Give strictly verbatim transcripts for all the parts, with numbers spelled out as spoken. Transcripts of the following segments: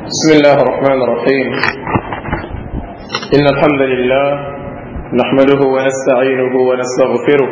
بسم الله الرحمن الرحيم إن الحمد لله نحمده ونستعينه ونستغفره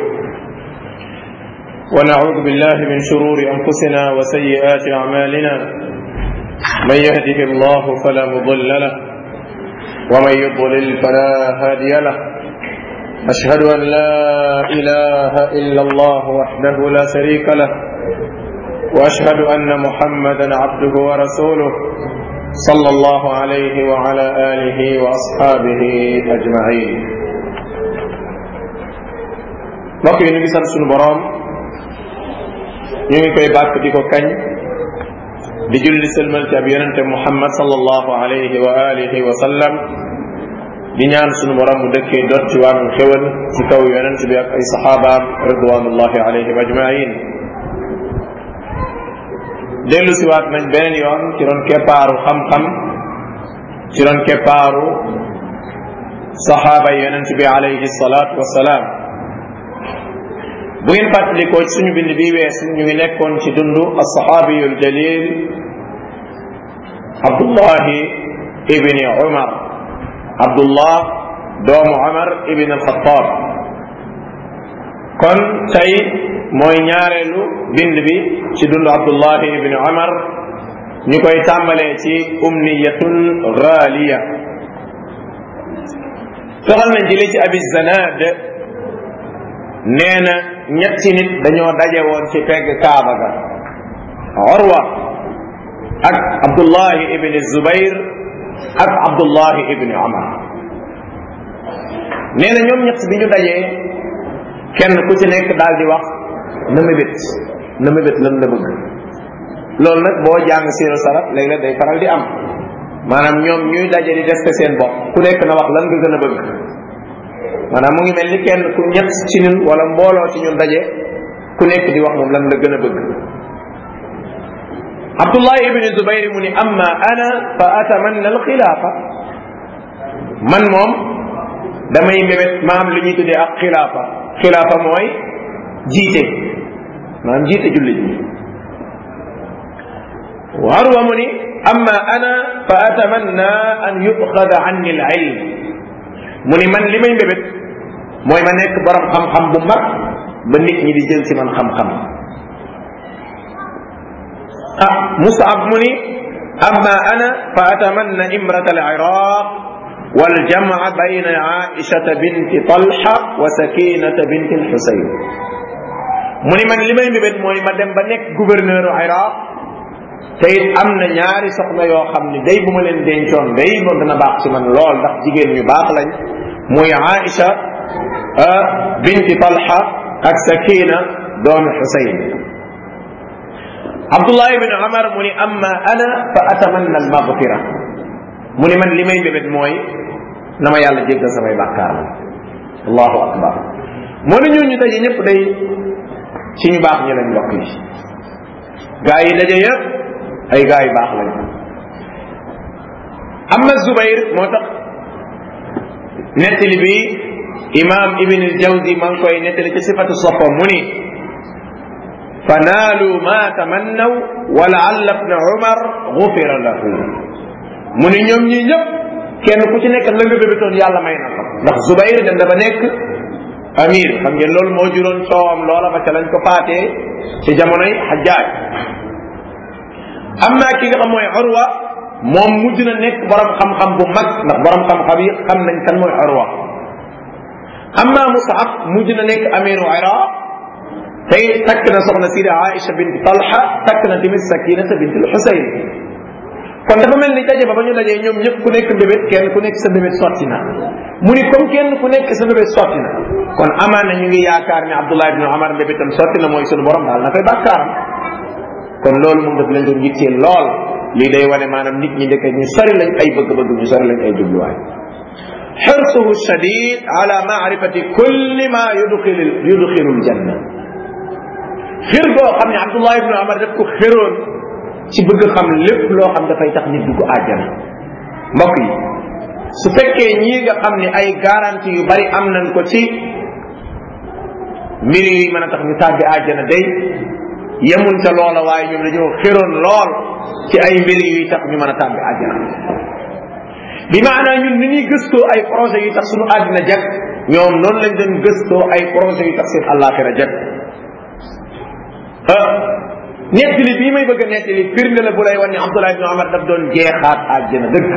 ونعوذ بالله من شرور أنفسنا وسيئات أعمالنا من يهده الله فلا مضل له ومن يضلل فلا هادي له أشهد أن لا إله إلا الله وحده لا شريك له وأشهد أن محمدا عبده ورسوله صلى الله عليه وعلى آله وأصحابه أجمعين. mbokk yi ñu ngi sant sunu boroom, ñu ngi koy bàkk di ko kañ di julli sëlmal ci ab yonente Muhammad sallallahu alayhi wa alihi wa sallam di ñaan sunu boroom mu dëkkee dot ci wàllu xéwal ci kaw yonent bi ak ay saxaabaam ridwanullahi alayhim ajmain. dellu siwaat nañ beneen yoon ci ron keppaaru xam-xam ci ron keppaaru saxaaba yonent bi alayhi salaatu wasalaam. bu ngeen fàttalikoo ci suñu bind bi weesu ñu ngi nekkoon ci dundu alsaxaabiyul jalil abdullahi ibni umar abdullah doomu umar ibn alxataab. kon tey mooy ñaareelu bind bi ci dundu abdullahi ibni umar, ñu koy tàmbalee ci umniyatun gaaliya. toxal nañ jële ci abi zanad nee na ñetti nit dañoo daje woon ci pegg kaaba ga, urwa ak abdullahi ibni zubayr ak abdullahi ibni umar. nee na ñoom ñett bi ñu dajee kenn ku ci nekk daal di wax na mébét na mébét lan la bëgg. loolu nag boo jàng siiru salaf léeg-léeg day faral di am, maanaam ñoom ñuy daje di testé seen bopp, ku nekk na wax lan nga gën a bëgg. maanaam mu ngi mel ni kenn ku ñett ci ñun wala mbooloo ci ñun daje, ku nekk di wax moom lan la gën a bëgg. Abdullah ibn Zubayr mu ni amma ana fa atamanna al xilaafa, man moom damay mébét ma am li ñuy tuddee ak xilaafa. xilaafa mooy jiite, maanaam jiite jullit ñi. Urwa mu ni amma ana fa atamanna an yuxada anni al ilm, mu ni man li may mbébét mooy ma nekk borom xam-xam bu mag ba nit ñi di jël ci man xam-xam. ah Mus'ab mu ni amma ana fa atamanna imrat al iraq wal jamaa bayna aishata binti talha wa sakinata binti al husayn. mu ni man li may mbébét mooy ma dem ba nekk gouverneur u iraq, te it am na ñaari soxna yoo xam ni day bu ma leen dencoon day loolu dana baax ci man lool, ndax jigéen ñu baax lañ, muy Aïcha binti Talha ak Sakina doomi Husayn. Abdullah ibn Umar mu ni amma ana fa atamanna al maghfira, mu ni man li may mbébét mooy na ma yàlla jéggal samay bàkkaar. allahu akbar. moo ne ñooñu daje ñëpp day ci ñu baax ñi lañ mbokk yi. gaa yi daje yëpp ay gaa yu baax lañ. amma Zubayr moo tax nettali bi imam Ibn al-Jawzi maa ngi koy nettali ci sifatu saffa mu ni fa naalu ma tamannaw wa la'alla ibn Umar ghufira lahu. mu ni ñoom ñii ñëpp kenn ku ci nekk la nga bébétoon yàlla may na ko, ndax Zubayr dem dafa nekk amir, xam ngeen loolu moo juróon coowam loola ba ca lañ ko faatee ci jamonoy Hajjaaj. amma ki nga xam mooy Urwa moom mujj na nekk borom xam-xam bu mag, ndax borom xam-xam yi xam nañ kan mooy Urwa. amma Mus'ab mujj na nekk amiru Iraq, tey takk na soxna sida Aïcha bint Talha, takk na tamit Sakinata bint al-Husayn. kon dafa mel ni daje ba ba ñu dajee ñoom ñëpp ku nekk mbébét, kenn ku nekk sa mbébét sotti na. mu ni comme kenn ku nekk sa mbébét sotti na, kon amaana ñu ngi yaakaar ne Abdullah ibn Umar mbébétam sotti na, mooy sunu borom daal na fay bàkkaaram. kon loolu moom daf leen doon yitteel lool. lii day wane maanaam nit ñi ndeke ñu sori lañ ay bëgg-bëgg, ñu sori lañ ay jubluwaay. xirsuhu shadid ala maarifati kulli ma yudxilu yudxilu aljanna. xir boo xam ne Abdullah ibn Umar daf ko xéroon ci bëgg xam lépp loo xam dafay tax nit dugg àjjana. mbokk yi su fekkee ñii nga xam ne ay garantie yu bari am nañ ko ci mbir yi mën a tax ñu tàbbi àjjana day yemuñ ca loola waaye ñoom dañoo xéroon lool ci ay mbir yuy tax ñu mën a tàbbi àjjana bi maanaa ñun ni ñuy gëstoo ay projet yu tax suñu àddina jag ñoom noonu lañ doon gëstoo ay projet yu tax seen àllaaxira jag nettali bii may bëgg a nettali firnde la bu lay wan ne Abdullah ibn Umar daf doon jeexaat àjjana dëgg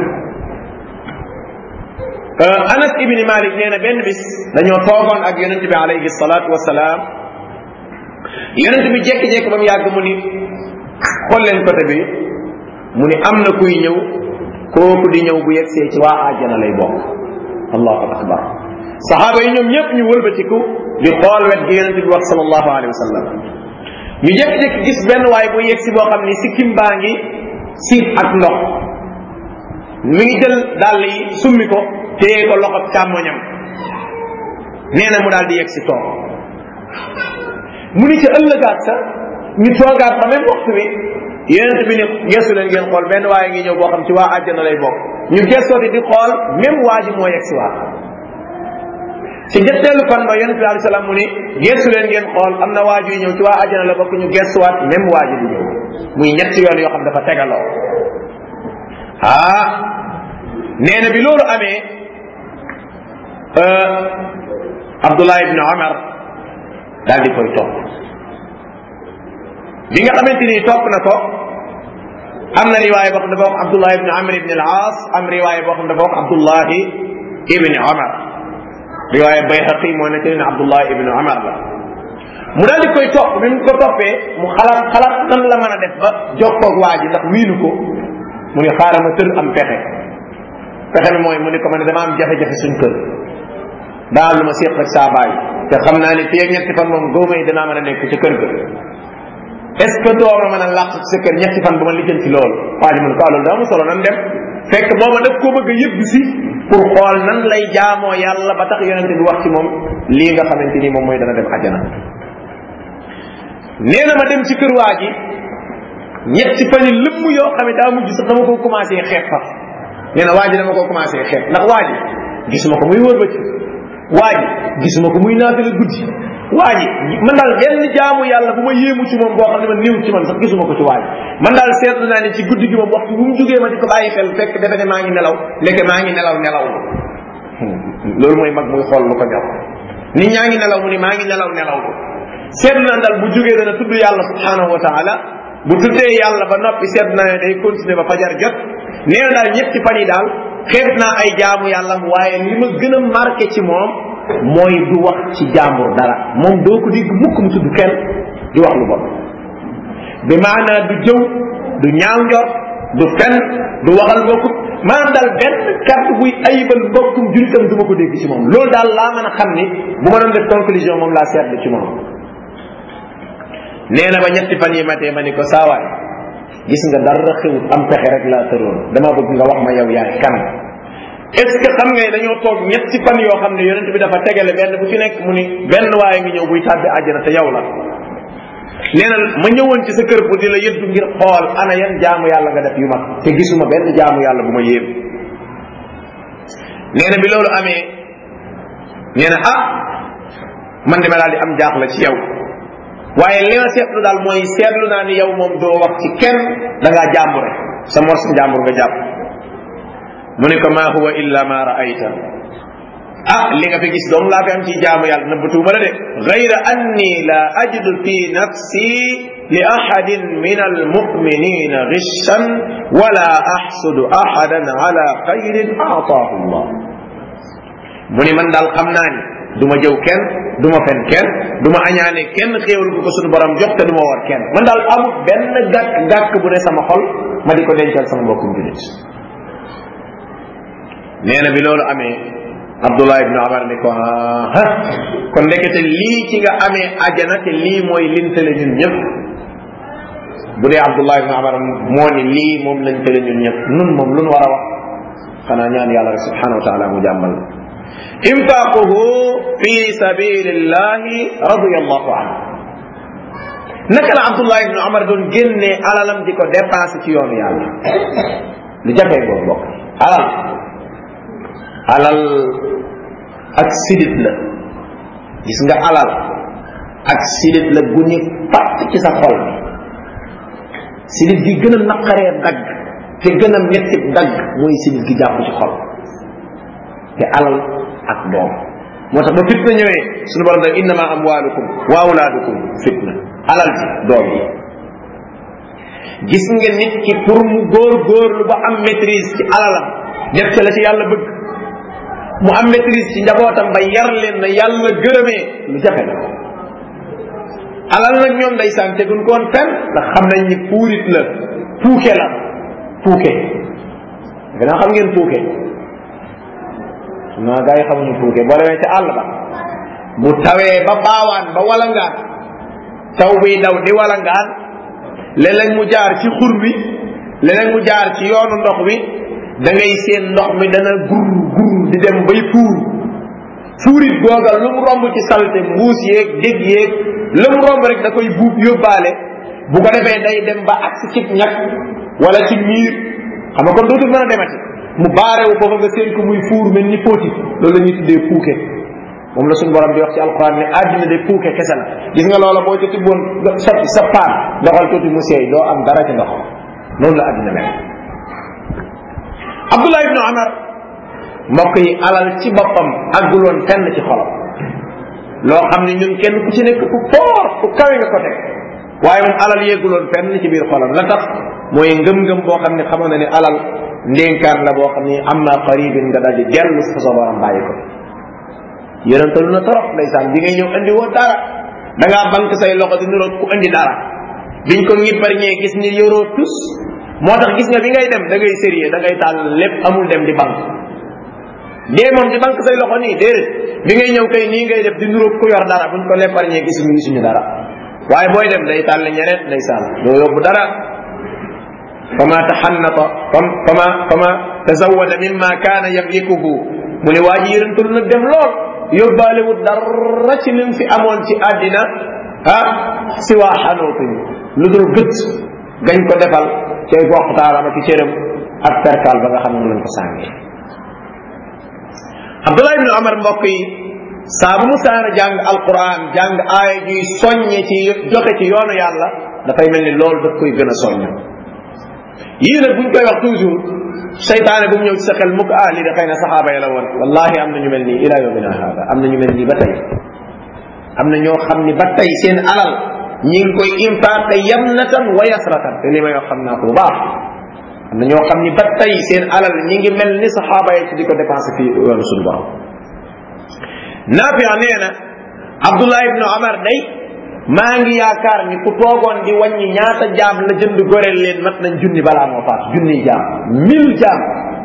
Anas ibni Malik nee na benn bis dañoo toogoon ak yonente bi alayhi salaatu wasalaam yonente bi jekki-jekki ba mu yàgg mu ni xool leen côté bi mu ni am na kuy ñëw kooku di ñëw bu yegsee ci waa àjjana lay bokk allahu akbar saxaaba yi ñoom ñëpp ñu wëlbatiku di xool wet gi yonente bi wax sallallahu alayhi wa sallam ñu jekki-jekki gis benn waay bu yegsi boo xam ni sikkim baa ngi siit ak ndox mi ngi jël dàll yi summi ko téye ko loxo càmmoñam nee na mu daal di yegsi toog mu ni ca ëllëgaat sa ñu toogaat ba même waxtu bi yonent bi ni gestu leen ngeen xool benn waaye ngi ñëw boo xam ci waa àjjana lay bokk ñu gestooti di xool même waa ji moo yegsi waat ci ñetteelu fan ba yonent bi alayhi salaam mu ni gestu leen ngeen xool am na waa ji ñëw ci waa àjjana la bokk ñu gestuwaat même waa ji di ñëw muy ñetti yoon yoo xam dafa tegaloo ah nee na bi loolu amee Abdullah ibn Umar daal di koy topp bi nga xamante ni topp na ko am na riwaaya boo xam dafa wax Abdullah ibn Amr ibn al-As am riwaaya boo xam dafa wax Abdullah ibn Umar riwaaya Bayhaqi moo nekk ne Abdullah ibn Umar la mu daal di koy topp bi mu ko toppee mu xalaat xalaat nan la mën a def ba jokkoog waa ji ndax wiinu ko mu ngi xaaral ma tër am pexe pexe mi mooy mu ni ko ma ne dama am jafe-jafe suñ kër daal lu ma seq ak saa baay te xam naa ne fii ak ñetti fan moom góoma yi danaa mën a nekk ci kër ga est ce que doo ma mën a làq ci sa kër ñetti fan ba ma lijjanti loolu waa ji mu ne ko loolu daa mu solo nan dem fekk booba daf koo bëgg a yëgg si pour xool nan lay jaamoo yàlla ba tax yonente bi wax ci moom lii nga xamante ni moom mooy dana dem àjjana nee na ma dem ci kër waa ji ñetti fan yi lëmm yoo xam ne daa mujj sax dama ko commencé xeeb fa nee na waa ji dama ko commencé xeeb ndax waa ji gisuma ko muy wër ba ci waa ji gisuma ko muy naafila guddi waa ji man daal genn jaamu yàlla bu ma yéemu ci moom boo xam ne man néew ci man sax gisuma ko ci waa ji man daal seetlu naa ne ci guddi gi moom waxtu bu mu jógee ma di ko bàyyi xel fekk defe ne maa ngi nelaw ndeke maa ngi nelaw nelaw loolu mooy mag muy xool lu ko ñor nit ñaa ngi nelaw mu ni maa ngi nelaw nelaw seetlu naa daal bu jógee dana tudd yàlla subhanahu wa taala bu tuddee yàlla ba noppi seetlu naa ne day continuer ba fajar jot nee na daal ñetti fan yi daal xeeb naa ay jaamu yàlla waaye li ma gën a marqué ci moom mooy du wax ci jàmbur dara moom doo ko dégg mukk mu tudd kenn di wax lu bon bi maanaa du jëw du ñaaw njor du fen du waxal bokkut maanaam daal benn carte buy ayibal bokkum jullitam du ma ko dégg ci moom loolu daal laa mën a xam ni bu ma doon def conclusion moom laa seetlu ci moom nee na ba ñetti fan yi matee ma ni ko saawaay gis nga dara xewut am pexe rek laa tëroon dama bëgg nga wax ma yow yaay kan est ce que xam nga dañoo toog ñetti fan yoo xam ne yonent bi dafa tegale benn bu ci nekk mu ni benn waaye ngi ñëw buy tàbbi àjjana te yow la nee na ma ñëwoon ci sa kër bu di la yëddu ngir xool ana yan jaamu yàlla nga def yu mag te gisuma benn jaamu yàlla bu ma yéem nee na bi loolu amee nee na ah man de ma daal di am jaaxle ci yow waaye li ma seetlu daal mooy seetlu naa ni yow moom doo wax ci kenn da ngaa jàmbure sa mors jàmbur nga jàpp mu ne ko ma huwa illa ma raayta ah li nga fi gis doom laa fi am ci jaamu yàlla nëbbatuuma la de gayra anni la ajidu fi nafsi li ahadin min almuminina gishan wala axsudu ahadan ala xayrin aataahu llah mu ni man daal xam naa ni du ma jëw kenn du ma fen kenn du ma añaane kenn xéewal bu ko suñu borom jox te du ma war kenn man daal amul benn gàkk gàkk bu ne sama xol ma di ko dencal sama mbokkum julit nee na bi loolu amee Abdullah ibn Umar ni ko ha kon ndekete lii ci nga amee ajana te lii mooy lintale ñun ñëpp bu dee Abdullah ibn Umar moo ni lii moom lañ tale ñun ñëpp nun moom lu nu war a wax xanaa ñaan yàlla rek subhanahu wa taala mu jàmmal infaquhu fi sabilillahi radiyallahu anhu naka la Abdullah ibn Umar doon génnee alalam di ko dépensé ci yoonu yàlla lu jafee boobu bokk alal alal ak sidit la gis nga alal ak sidit la gu ñu patt ci sa xol bi sidit gi gën a naqaree dagg te gën a metti dagg mooy sidit gi jàpp ci xol te alal ak doom moo tax ba fitna ñëwee suñu borom da innama amwalukum wa awlaadukum fitna alal ji doom yi gis nga nit ki pour mu góor góorlu ba am maîtrise ci alalam def ci la ci yàlla bëgg mu am maîtrise ci njabootam ba yar leen na yàlla gërëmee lu jafe la alal nag ñoom day sante duñ ko woon fenn ndax xam nañ ni puurit la puuke la puuke gannaaw xam ngeen puuke non gars yi xamuñu puuke boo demee ca àll ba bu tawee ba baawaan ba walangaan taw biy daw di walangaan léeg-léeg mu jaar ci xur wi léeg-léeg mu jaar ci yoonu ndox wi da ngay seen ndox mi dana gur gur di dem bay fuur fuurit googal lu mu romb ci salte mbuus yeeg dég yeeg lu mu romb rek da koy buub yóbbaale bu ko defee day dem ba agsi ci ñag wala ci miir xam nga kon dootul mën a demati mu baarewu foofa nga seen ko muy fuur mel ni póoti loolu la ñuy tuddee puuke moom la suñu borom di wax ci alquran ne àddina de puuke kese la gis nga loola boo ci tibboon sotti sa paan doxal tuuti mu seey doo am dara ci ndox noonu la àddina mel Abdullah ibnu Umar mbokk yi alal ci boppam àgguloon fenn ci xolam loo xam ne ñun kenn ku ci nekk ku foor ku kawe nga ko teg waaye moom alal yegguloon fenn ci biir xolam la tax mooy ngëm-ngëm boo xam ne xamoon na ne alal ndénkaan la boo xam ne am naa qaribin nga daal di dellu sa sa borom bàyyi ko yonentalu na torop ndeysaan bi ngay ñëw andi woo dara da ngaa banque say loxo di niroog ku andi dara biñ ko ñibbar ñee gis ni yoroo tus moo tax gis nga bi ngay dem da ngay sérieux da ngay taal lépp amul dem di banque dee moom di banque say loxo nii déedéet bi ngay ñëw kay nii ngay def di niroog ku yor dara buñ ko leppar ñee gisuñu gisuñu dara waaye booy dem day taal ñeneen ndeysaan doo yóbbu dara fama taxannata fama fama tazawada mimma kaana yamlikuhu mu ne waa ji yërëntul nag dem lool yóbbaale wut dara ci lim fi amoon ci àddina ah si waa xanootuñ lu dul gët gañ ko defal cay waxtaaram ak cëram ak perkal ba nga xam ne lañ ko sàngee Abdullah ibn Umar mbokk yi saa bu mu saana jàng alquran jàng aaya juy soññe ci joxe ci yoonu yàlla dafay mel ni loolu daf koy gën a soññ yii nag buñ koy wax toujours seytaane bu mu ñëw ci sa xel mukk ah lii de xëy na saxaaba yi la woon wallahi am na ñu mel nii ila yawmina hada am na ñu mel nii ba tey am na ñoo xam ni ba tey seen alal ñi ngi koy infaqe yamnatan wa yasratan te li may wax xam naa ko bu baax am na ñoo xam ni ba tey seen alal ñi ngi mel ni saxaaba yi ci di ko dépensé fii yoonu suñu borom Naafi' nee na Abdullah ibnu Umar day maa ngi yaakaar ni ku toogoon di wàññi ñaata jaam la jënd goreel leen mat nañ junni balaa moo faat junni jaam mille jaam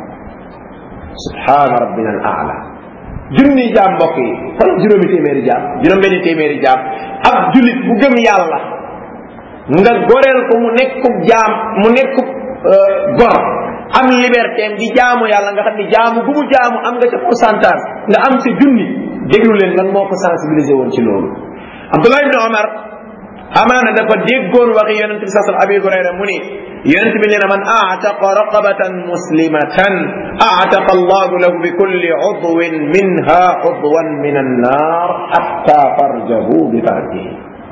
subhaana rabbina al aala junni jaam mbokk yi fan juróomi téeméeri jaam juróom benni téeméeri jaam ab julit bu gëm yàlla nga goreel ko mu nekkub jaam mu nekkub gor am liberté am di jaamu yàlla nga xam ni jaamu bu mu jaamu am nga ca pourcentage nga am sa junni déglu leen lan moo ko sensibilisé woon ci loolu Abdullah ibn Umar amaana dafa déggoon waxi yonent bi sallallahu alayhi Abi Hurayra mu ni yonent bi nee na man a'taqa raqabatan muslimatan a'taqa Allahu lahu bi kulli udwin minha udwan min an-nar hatta farjahu bi farjihi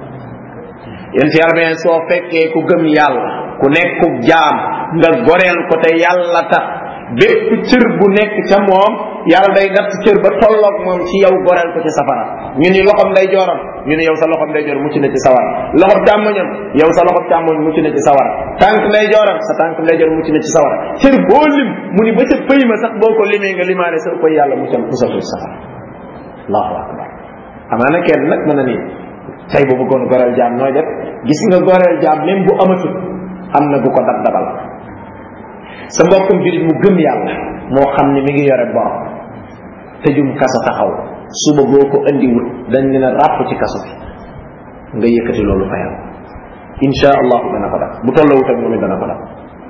yonent yàlla bi soo fekkee ku gëm yàlla ku nekku jaam nga goreel ko te yàlla tax bépp cër bu nekk ca moom yàlla day natt cër ba tolloog moom ci yow goreel ko ci safara ñu ni loxom day jooram ñu ni yow sa loxom day joor mucc na ci sawara loxom càmmoñam yow sa loxom càmmoñ mucc na ci sawara tànk day jooram sa tànk day joor mucc na ci sawara cër boo lim mu ni ba ca pëy ma sax boo ko limee nga limaale sa koy yàlla muccal musal ko ci safara allahu akbar amaana kenn nag mën na ni tey bu bëggoon goreel jaam nooy def gis nga goreel jaam même bu amatul am na bu ko dab dabal sa mbokkum julit mu gëm yàlla moo xam ne mi ngi yore bor tëjum kaso taxaw suba boo ko andiwut dañ leen a ràpp ci kaso bi nga yëkkati loolu fayal insha allahu dana ko def bu tollawut ak moom it dana ko def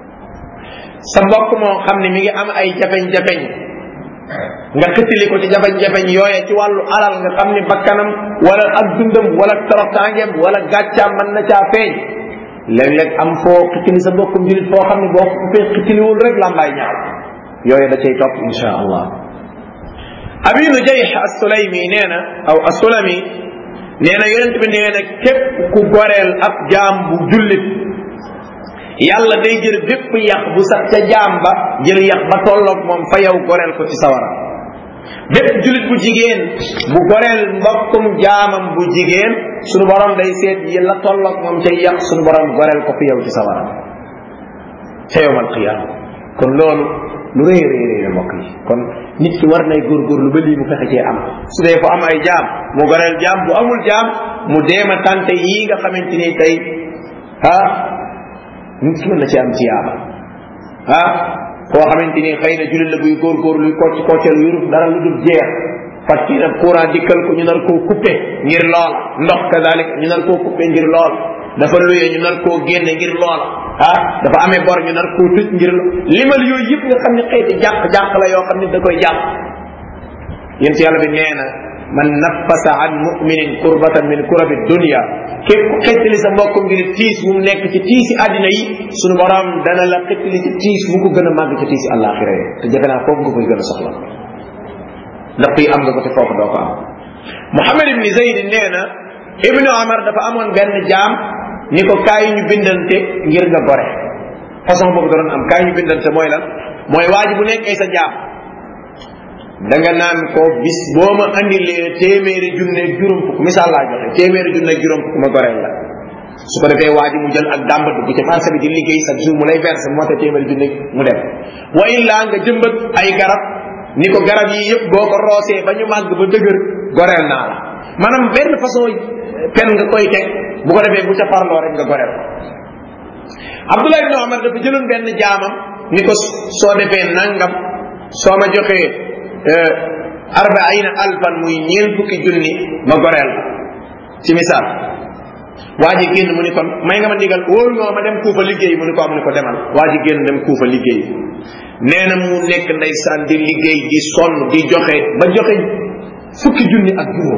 sa mbokk moo xam ne mi ngi am ay jafeñ-jafeñ nga xëttali ko ci jafeñ-jafeñ yooye ci wàllu alal nga xam ni bakkanam wala ak dundam wala toroxtaangeem wala gàccaam mën na caa feeñ léeg-léeg am foo xitili sa bokkum julit foo xam ne boo ko fee xitiliwul rek lambaay ñaaw yooyu da cay topp insha allah Abi Nujayh as-Sulaymi nee na aw as-Sulami nee na yonent bi nee na képp ku goreel ab jaam bu jullit yàlla day jël bépp yax bu sax ca jaam ba jël yax ba tolloog moom fa yow goreel ko ci sawara bépp jullit bu jigéen bu goreel mbokkum jaamam bu jigéen sunu borom day seet yi la tolloog moom ca yax sunu borom goreel ko fi yow ci sawara ca yowmal qiyaama kon loolu lu rëy rëy rëy la mbokk yi kon nit ki war nay góorgóorlu ba lii mu fexe cee am su dee ko am ay jaam mu goreel jaam bu amul jaam mu deema tante yii nga xamante ni tey ah nit ki mën na ci am tiyaaba ah koo xamante ni xëy na jullit la buy góorgóorlu luy kocc kocceel yurub dara lu dul jeex fàtti na courant dikkal ko ñu nar koo coupé ngir loola ndox kadalik ñu nar koo coupé ngir loola dafa luyee ñu nar koo génne ngir loola ah dafa amee bor ñu nar koo tëj ngir limal yooyu yëpp nga xam ne xëyti jàq-jàq la yoo xam ne da koy jàq yéen ci yàlla bi nee na man naffasa an muminin kurbatan min kurabi dunya képp ku xettali sa mbokk ngir tiis mu nekk ci tiisi àddina yi sunu borom dana la xettali ci tiis mu ko gën a màgg ci tiisi àllaaxira yi te jafe naa foofu nga koy gën a soxla ndax fii am nga ko te foofu doo ko am Muhammad ibni Zayd nee na Ibnu Umar dafa amoon benn jaam ni ko kaay ñu bindante ngir nga gore façon boobu da doon am kaay ñu bindante mooy lan mooy waa ji bu nekkee sa jaam da nga naan ko bis boo ma andilee téeméeri junneeg juróom fukk misaal laa joxe téeméeri junneeg juróom fukk ma goreel la su ko defee waa ji mu jël ak dàmba dugg ci marché bi di liggéey chaque jour mu lay verser moo tax téeméeri junneeg mu dem wa illa nga jëmbat ay garab ni ko garab yi yëpp boo ko roosee ba ñu màgg ba dëgër goreel naa la maanaam benn façon pen nga koy teg bu ko defee bu ca farloo rek nga goreel ko Abdullah ibn Umar dafa jëloon benn jaamam ni ko soo defee nangam soo ma joxee arbaina alfan muy ñeen fukki junni ma goreel la ci misaal waa ji génn mu ni kon may nga ma ndigal wóolu nga ma dem kuufa liggéey mu ni ko mu ni ko demal waa ji génn dem kuufa liggéey nee na mu nekk ndeysaan di liggéey di sonn di joxe ba joxe fukki junni ak juróom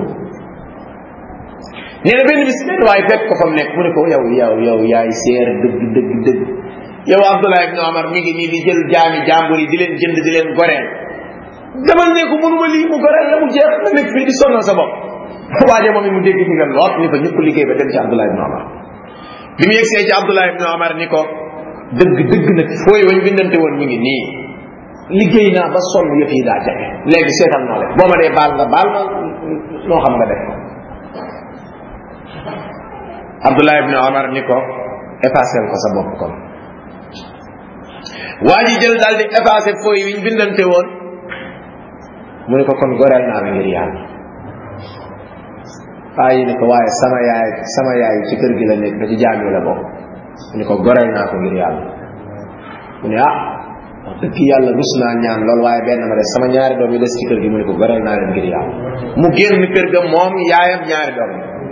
nee na benn bis benn waaye fekk ko fa mu nekk mu ne ko yow yow yow yaay seer dëgg dëgg dëgg yow Abdullah ibn Umar mi ngi nii di jël jaami jàmbur yi di leen jënd di leen goreel demal ne ko mënuma lii mu goreel la mu jeex nga nekk fii di sonnal sa bopp waaje moom it mu dégg ndigal lool ni ko ñëpp liggéey ba dem ci Abdullah ibn Umar bi mu yegsee ci Abdullah ibn Umar ni ko dëgg dëgg nag fooy wañ bindante woon mi ngi nii liggéey naa ba sonn yëf yi daa jafe léegi seetal naa leen boo ma dee baal nga baal ma noo xam nga def Abdullah ibn Umar ni ko effacé ko sa bopp kon waa ji jël daal di effacé fooy wiñ bindante woon mu ne ko kon goreel naa la ngir yàlla waaye ni ko waaye sama yaay sama yaay ci kër gi la nekk da ci jaam yi la bokk mu ne ko goreel naa ko ngir yàlla mu ne ah wax dëgg yàlla rus naa ñaan loolu waaye benn ma des sama ñaari doom yi des ci kër gi mu ne ko goreel naa leen ngir yàlla mu génn kër ga moom yaayam ñaari doom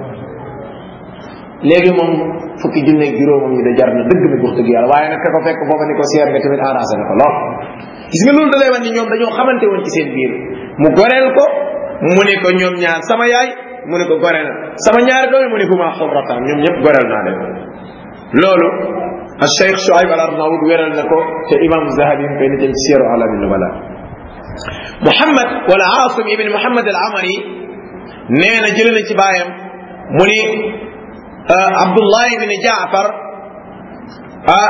léegi moom fukki junne juróomam yi da jar na dëgg na wax dëgg yàlla waaye nag ka ko fekk foofa ni ko seer nga tamit arrangé na ko lool gis nga loolu da lay wan ni ñoom dañoo xamante woon ci seen biir mu goreel ko mu ne ko ñoom ñaar sama yaay mu ne ko goreel na sama ñaari doom mu ne ko maa xurratan ñoom ñëpp goreel naa leen loolu al Cheikh Shuaib al Arnaoud wéral na ko te imam Zahabi mu koy nitam ci Siyaru Alamin Nubala Muhammad wala Asim ibn Muhammad al Amari nee na jëlee na ci baayam mu ni Abdullah ibn Jaafar ah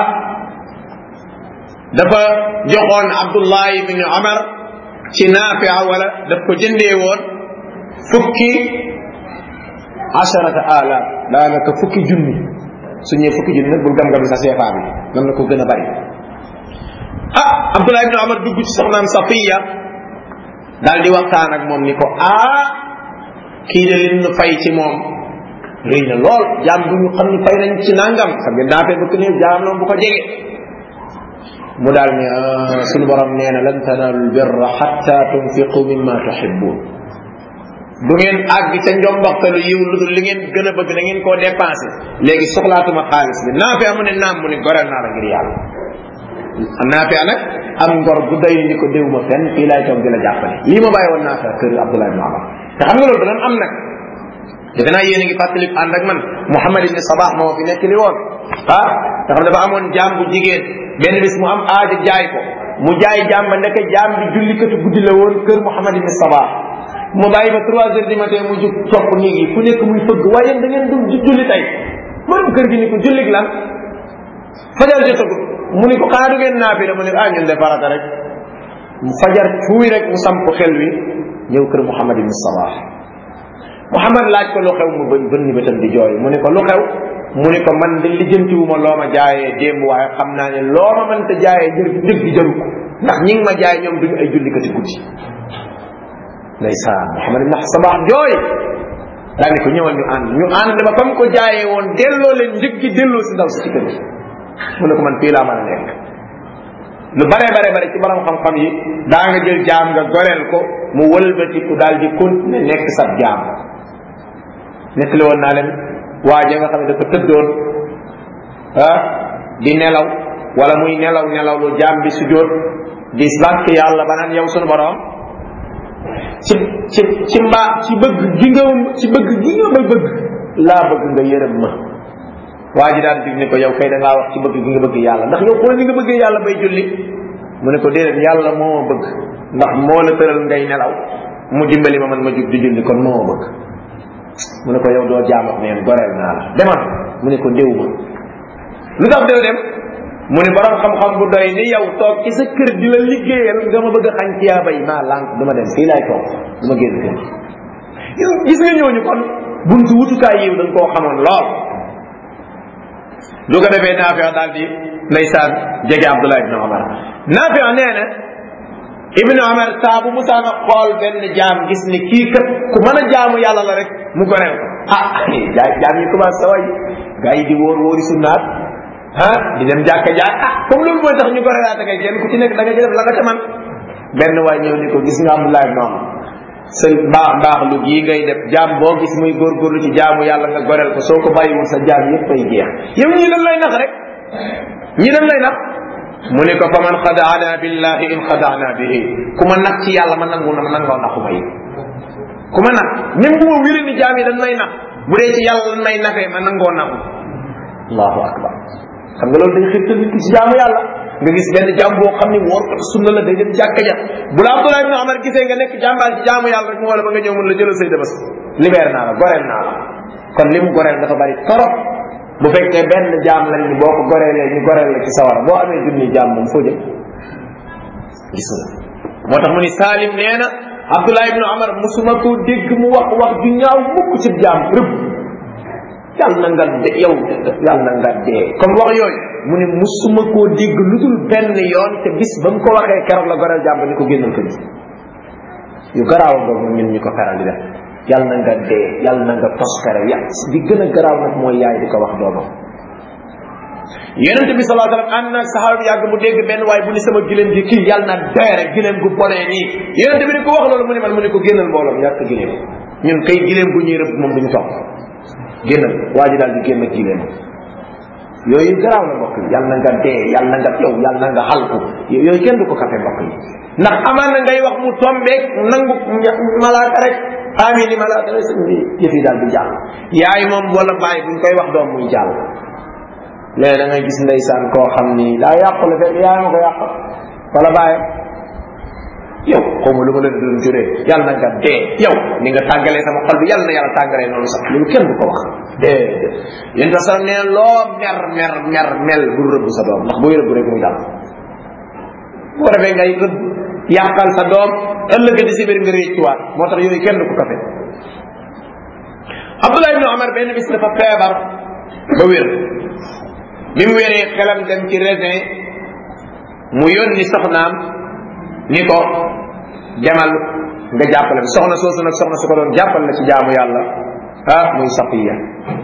dafa joxoon Abdullah ibn Umar ci Naafi' wala daf ko jëndee woon fukki asharata alaaf daanaka fukki junni su ñëwee fukki junni nag bul gam-gam sa seefaa bi nan la ko gën a bari ah Abdullah ibn Umar dugg ci soxnaam Safiya daal di waxtaan ak moom ni ko ah kii de li ñu fay ci moom rëy na lool jaam bu ñu xam ni fay nañ ci nangam xam ngeen daafee bëgg ne jaam noonu bu ko jege mu daal ne sunu borom nee na lan tanaalul birra hatta tunfiqu mimma tuhibbun du ngeen àgg ca njombaxtalu yiw lu dul li ngeen gën a bëgg na ngeen koo dépensé léegi soxlaatuma xaalis bi naafee amu ne naam mu ne goreel naa la ngir yàlla naafee nag am ngor bu day ni ko déw ma fenn fii laay toog di la jàppale lii ma bàyyi woon naafee kër Abdullah ibn Umar te xam nga loolu danañ am nag defe naa yéen a ngi fàttali ànd ak man Muhammad ibn Sabah moo fi nekk li woon ah nga xam dafa amoon jaam bu jigéen benn bis mu am aaja jaay ko mu jaay jaam ba nekk jaam bi jullikatu guddi la woon kër Muhammad ibn Sabah mu bàyyi ba trois heures du matin mu jug topp néeg yi ku nekk muy fëgg waaye da ngeen du julli tey borom kër gi ni ko jullig lan fajar jotagut mu ni ko xanaa du ngeen naafi la mu ne ah ñun de farata rek mu fajar fuuy rek mu samp xel wi ñëw kër Muhammad ibn Sabah Muhammad laaj ko lu xew mu bën bënni bëtam di jooy mu ne ko lu xew mu ne ko man de lijjantiwuma loo ma jaayee démb waaye xam naa ne loo ma mënta jaayee jër dëgg jaru ko ndax ñi ngi ma jaay ñoom duñu ay jullikati guddi ndeysaan Muhammad ibn Sabah jooy daal ni ko ñëwal ñu ànd ñu ànd ba comme ko jaayee woon delloo leen njëg gi delloo si ndaw si ci kër gi mu ne ko man fii laa mën a nekk lu bare bare bare ci borom xam-xam yi daa nga jël jaam nga goreel ko mu wëlbatiku daal di continuer nekk sab jaam nettali woon naa leen waa ja nga xam ne dafa tëddoon ah di nelaw wala muy nelaw nelaw lu jaam bi sujjóot di bàkk yàlla ba naan yow sunu borom ci ci ci mbaa ci bëgg gi nga ci bëgg gi nga ma bëgg laa bëgg nga yërëm ma waa ji daan dig ni ko yow kay da ngaa wax ci bëgg gi nga bëgg yàlla ndax yow xool ni nga bëggee yàlla bay julli mu ne ko déedéet yàlla moo ma bëgg ndax moo la tëral ngay nelaw mu dimbali ma man ma jug di julli kon moo ma bëgg mu ne ko yow doo jaam ak neen goreel naa la demal mu ne ko déw ma lu tax déw dem mu ne borom xam-xam bu doy ni yow toog ci sa kër di la liggéeyal nga ma bëgg a xañ ci yaa bay maa lànk duma dem fii laay toog duma génn kër gis nga ñooñu kon buntu wutukaay yiw dañ koo xamoon lool du ko defee Naafi' daal di ndeysaan jege Abdullah ibn Umar Naafi' nee na Ibn Umar saa bu musaana xool benn jaam gis ni kii kat ku mën a jaamu yàlla la rek mu goreel ko ah jaam yi commencé sa way gaa yi di wóor wóori sunnaat ah di dem jàkka jaak ah comme loolu mooy tax ñu goreelaate kay kenn ku ci nekk da nga def la nga ca man benn waay ñëw ni ko gis nga Abdullah ibn Umar sa mbaax mbaax lu gii ngay def jaam boo gis muy góorgóorlu ci jaamu yàlla nga goreel ko soo ko bàyyiwul sa jaam yépp ay jeex yow ñii dañ lay nax rek ñii dañ lay nax mu ne ko fa man xadaana billahi in xadaana bihi ku ma nax ci yàlla ma nangu na ma nangoo naxu ma yi ku ma nax même bu ma wéri ni jaam yi dañ lay nax bu dee ci yàlla dañ may naxee ma nangoo naxu allahu akbar xam nga loolu day xirtal nit ki ci jaamu yàlla nga gis benn jaam boo xam ni woor ko sunna la day dem jàkka ja bu la Abdullah ibn Umar gisee nga nekk jàmbaar ci jaamu yàlla rek mu wala ba nga ñëw mun la jëlal say debas libéré naa la goreel naa la kon li mu goreel dafa bari torop bu fekkee benn jaam lañ ni boo ko goreelee ñu goreel la ci sawara boo amee junni jaam moom foo jëm gis nga moo tax mu ni Salim nee na Abdullah ibn Umar musuma koo dégg mu wax wax ju ñaaw mukk ci jaam rëbb yàlla na nga de yow yàlla na nga dee comme wax yooyu mu ne musuma koo dégg lu dul benn yoon te bis ba mu ko waxee keroog la goreel jàmb ni ko génnal ko bi yu garaaw a boobu ñun ñu ko feral di def yàlla na nga dee yàlla na nga toskare ya di gën a garaaw nag mooy yaay di ko wax doomam yonent bi sallallahu alayhi wasallam ànd na saxaaba bi yàgg mu dégg benn waay bu ni sama gileem gi kii yàlla na dee rek gileem gu bonee nii yonent bi ni ko wax loolu mu ne man mu ne ko génnal mbooloo yàq gileem ñun kay gileem gu ñuy rëbb moom duñu topp génnal waa ji daal di génn gileem yooyu garaaw na mbokk yi yàlla na nga dee yàlla na nga yow yàlla na nga xalku yooyu kenn du ko kafe mbokk yi ndax amaan na ngay wax mu tombeek nangu malaaka rek amin ni malaaka rek sëñ bi yëf yi daal di jàll yaay moom wala bàyyi buñ koy wax doom muy jàll léegi da ngay gis ndeysaan koo xam ni daa yàqule fekk yaay ma ko yàqal wala bàyyi yow xaw ma lu ma la doon juree yàlla na nga dee yow ni nga tàggalee sama xol bi yàlla na yàlla tàggalee noonu sax loolu kenn du ko wax dee yéen ta sax nee loo mer mer mer mel bul rëbb sa doom ndax booy rëbb rek muy dal bu ko defee ngay rëbb yàqal sa doom ëllëg di si biir nga réccuwaat moo tax yooyu kenn du ko kafe Abdullah ibn Umar benn bis dafa feebar ba wér bi mu wéree xelam dem ci raisin mu yónni soxnaam ni ko demal nga jàppale bi soxna soosu nag soxna su ko doon jàppal la ci jaamu yàlla ah muy Safiya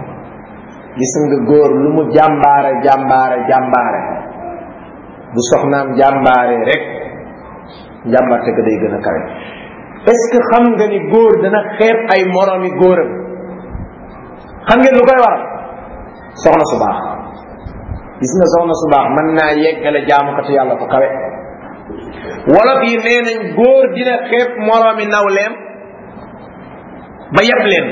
gis nga góor lu mu jàmbaare jàmbaare jàmbaare bu soxnaam jàmbaare rek njàmbarte ko day gën a kawe est-ce que xam nga ni góor dana xeeb ay moromi góoram xam ngeen lu koy waral soxna su baax gis nga soxna su baax mën naa yeggale jaamukatu yàlla ko kawe wolof yi nee nañ góor dina xeeb moroomi nawleem ba yab leen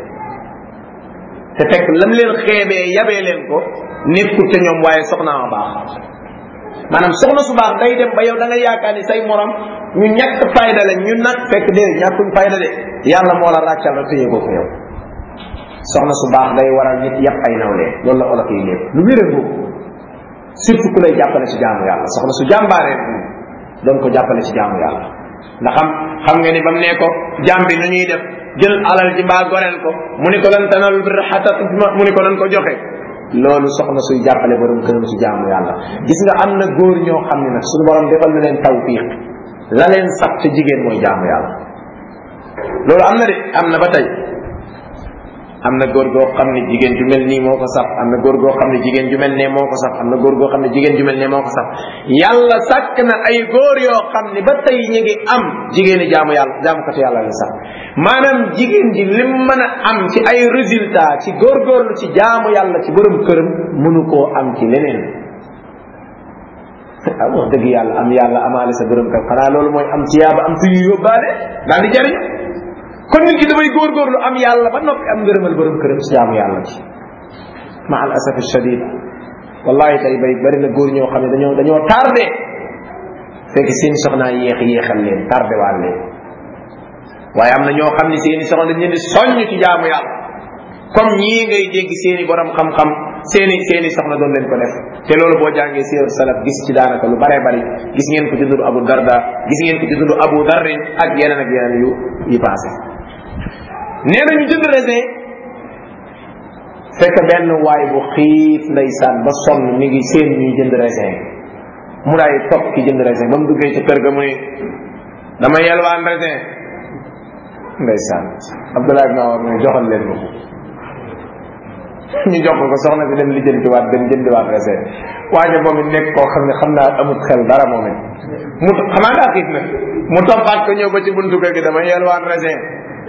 te fekk lam leen xeebee yabee leen ko nekkul ca ñoom waaye soxnaa ma baax maanaam soxna su baax day dem ba yow da nga yaakaar ni say morom ñu ñàkk fayda la ñu nag fekk de ñàkkuñ fayda de yàlla moo la ràccal la téye ko ko yow soxna su baax day waral nit yàpp ay nawlee loolu la olof yi lépp lu wéré boobu surtout ku lay jàppale ci jaamu yàlla soxna su jàmbaaree doon ko jàppale ci jaamu yàlla ndax xam xam nga ni ba mu ne ko jaam bi nu ñuy def jël alal ji mbaa goreel ko mu ni ko lan tanaalul birra hattaa mu ni ko nan ko joxe loolu soxna suy jàppale borom këram ci jaamu yàlla gis nga am na góor ñoo xam ne nag suñu borom defal na leen tawfiq la leen sax ci jigéen mooy jaamu yàlla loolu am na de am na ba tey am na góor goo xam ne jigéen ju mel nii moo ko saf am na góor goo xam ne jigéen ju mel ne moo ko saf am na góor goo xam ne jigéen ju mel ne moo ko saf yàlla sàkk na ay góor yoo xam ne ba tey ñu ngi am jigéeni jaamu yàlla jaamukatu yàlla la sax maanaam jigéen ji lim mën a am ci ay résultat ci góorgóorlu ci jaamu yàlla ci borom këram mënu koo am ci leneen ah wax dëgg yàlla am yàlla amaale sa borom kër xanaa loolu mooy am ci yaaba am tuyu yóbbaale daal di jariñ kon nit ki damay góorgóorlu am yàlla ba noppi am ngërëmal borom këram si jaamu yàlla ci ma al asaf shadid wallahi tey bay bari na góor ñoo xam ne dañoo dañoo tardé fekk seen soxnaa yéex yéexal leen tardé waal leen waaye am na ñoo xam ne seeni soxna dañ leen di soññ ci jaamu yàlla comme ñii ngay dégg seeni borom xam-xam seeni seeni soxna doon leen ko def te loolu boo jàngee séeru salaf gis ci daanaka lu bare bari gis ngeen ko ci dundu Abu Darda gis ngeen ko ci dundu Abu Darrin ak yeneen ak yeneen yu yi passé nee na ñu jënd raisin fekk benn waay bu xiif ndeysaan ba sonn mi ngi seen ñuy jënd raisin mu daay topp ki jënd raisin ba mu duggee ci kër ga mu ne dama yelwaan raisin ndeysaan Abdullah ibn Umar mu ne joxal leen ma ñu jox ko soxna si dem lijjantiwaat dem jëndiwaat raisin waaye moom it nekk koo xam ne xam naa amut xel dara moom it mu xamaa daa xiif na mu toppaat ko ñëw ba ci buntu kër gi dama yelwaan raisin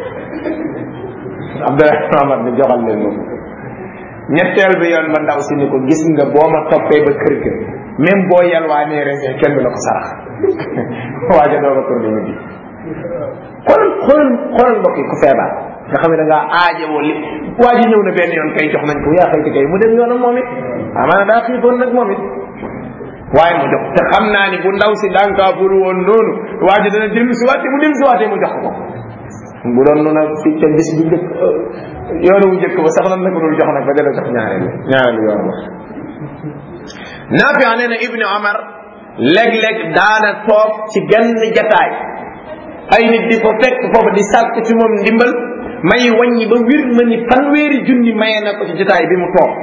Abdullah ibn Umar ni joxal leen ma ñetteel bi yoon ba ndaw si ni ko gis nga boo ma toppee ba kër ga même boo yelwaanee raisin kenn du la ko sarax waaye doo ko tourné ñu bi xoolal xoolal xoolal mbokk yi ku feebar nga xam ne da ngaa aajowoo li waa ji ñëw na benn yoon kay jox nañ ko yaa xayti kay mu dem yoonam moom it amaana daa xiifoon nag moom it waaye mu jox te xam naa ni bu ndaw si dànkaaful woon noonu waa ji dana dellu si waatee mu dellu si waatee mu jox ko bu doon noonu fi ca bis bu njëkk yoonu bu njëkk ba sax lan la ko dul jox nag ba dana jox ñaareelu ñaareelu yoon ba Naafi nee na Ibni Omar léeg-léeg daana toog ci benn jataay ay nit di ko fekk foofu di sàkk ci moom ndimbal may wàññi ba wir ma ni fanweeri junni maye na ko ci jotaay bi mu toog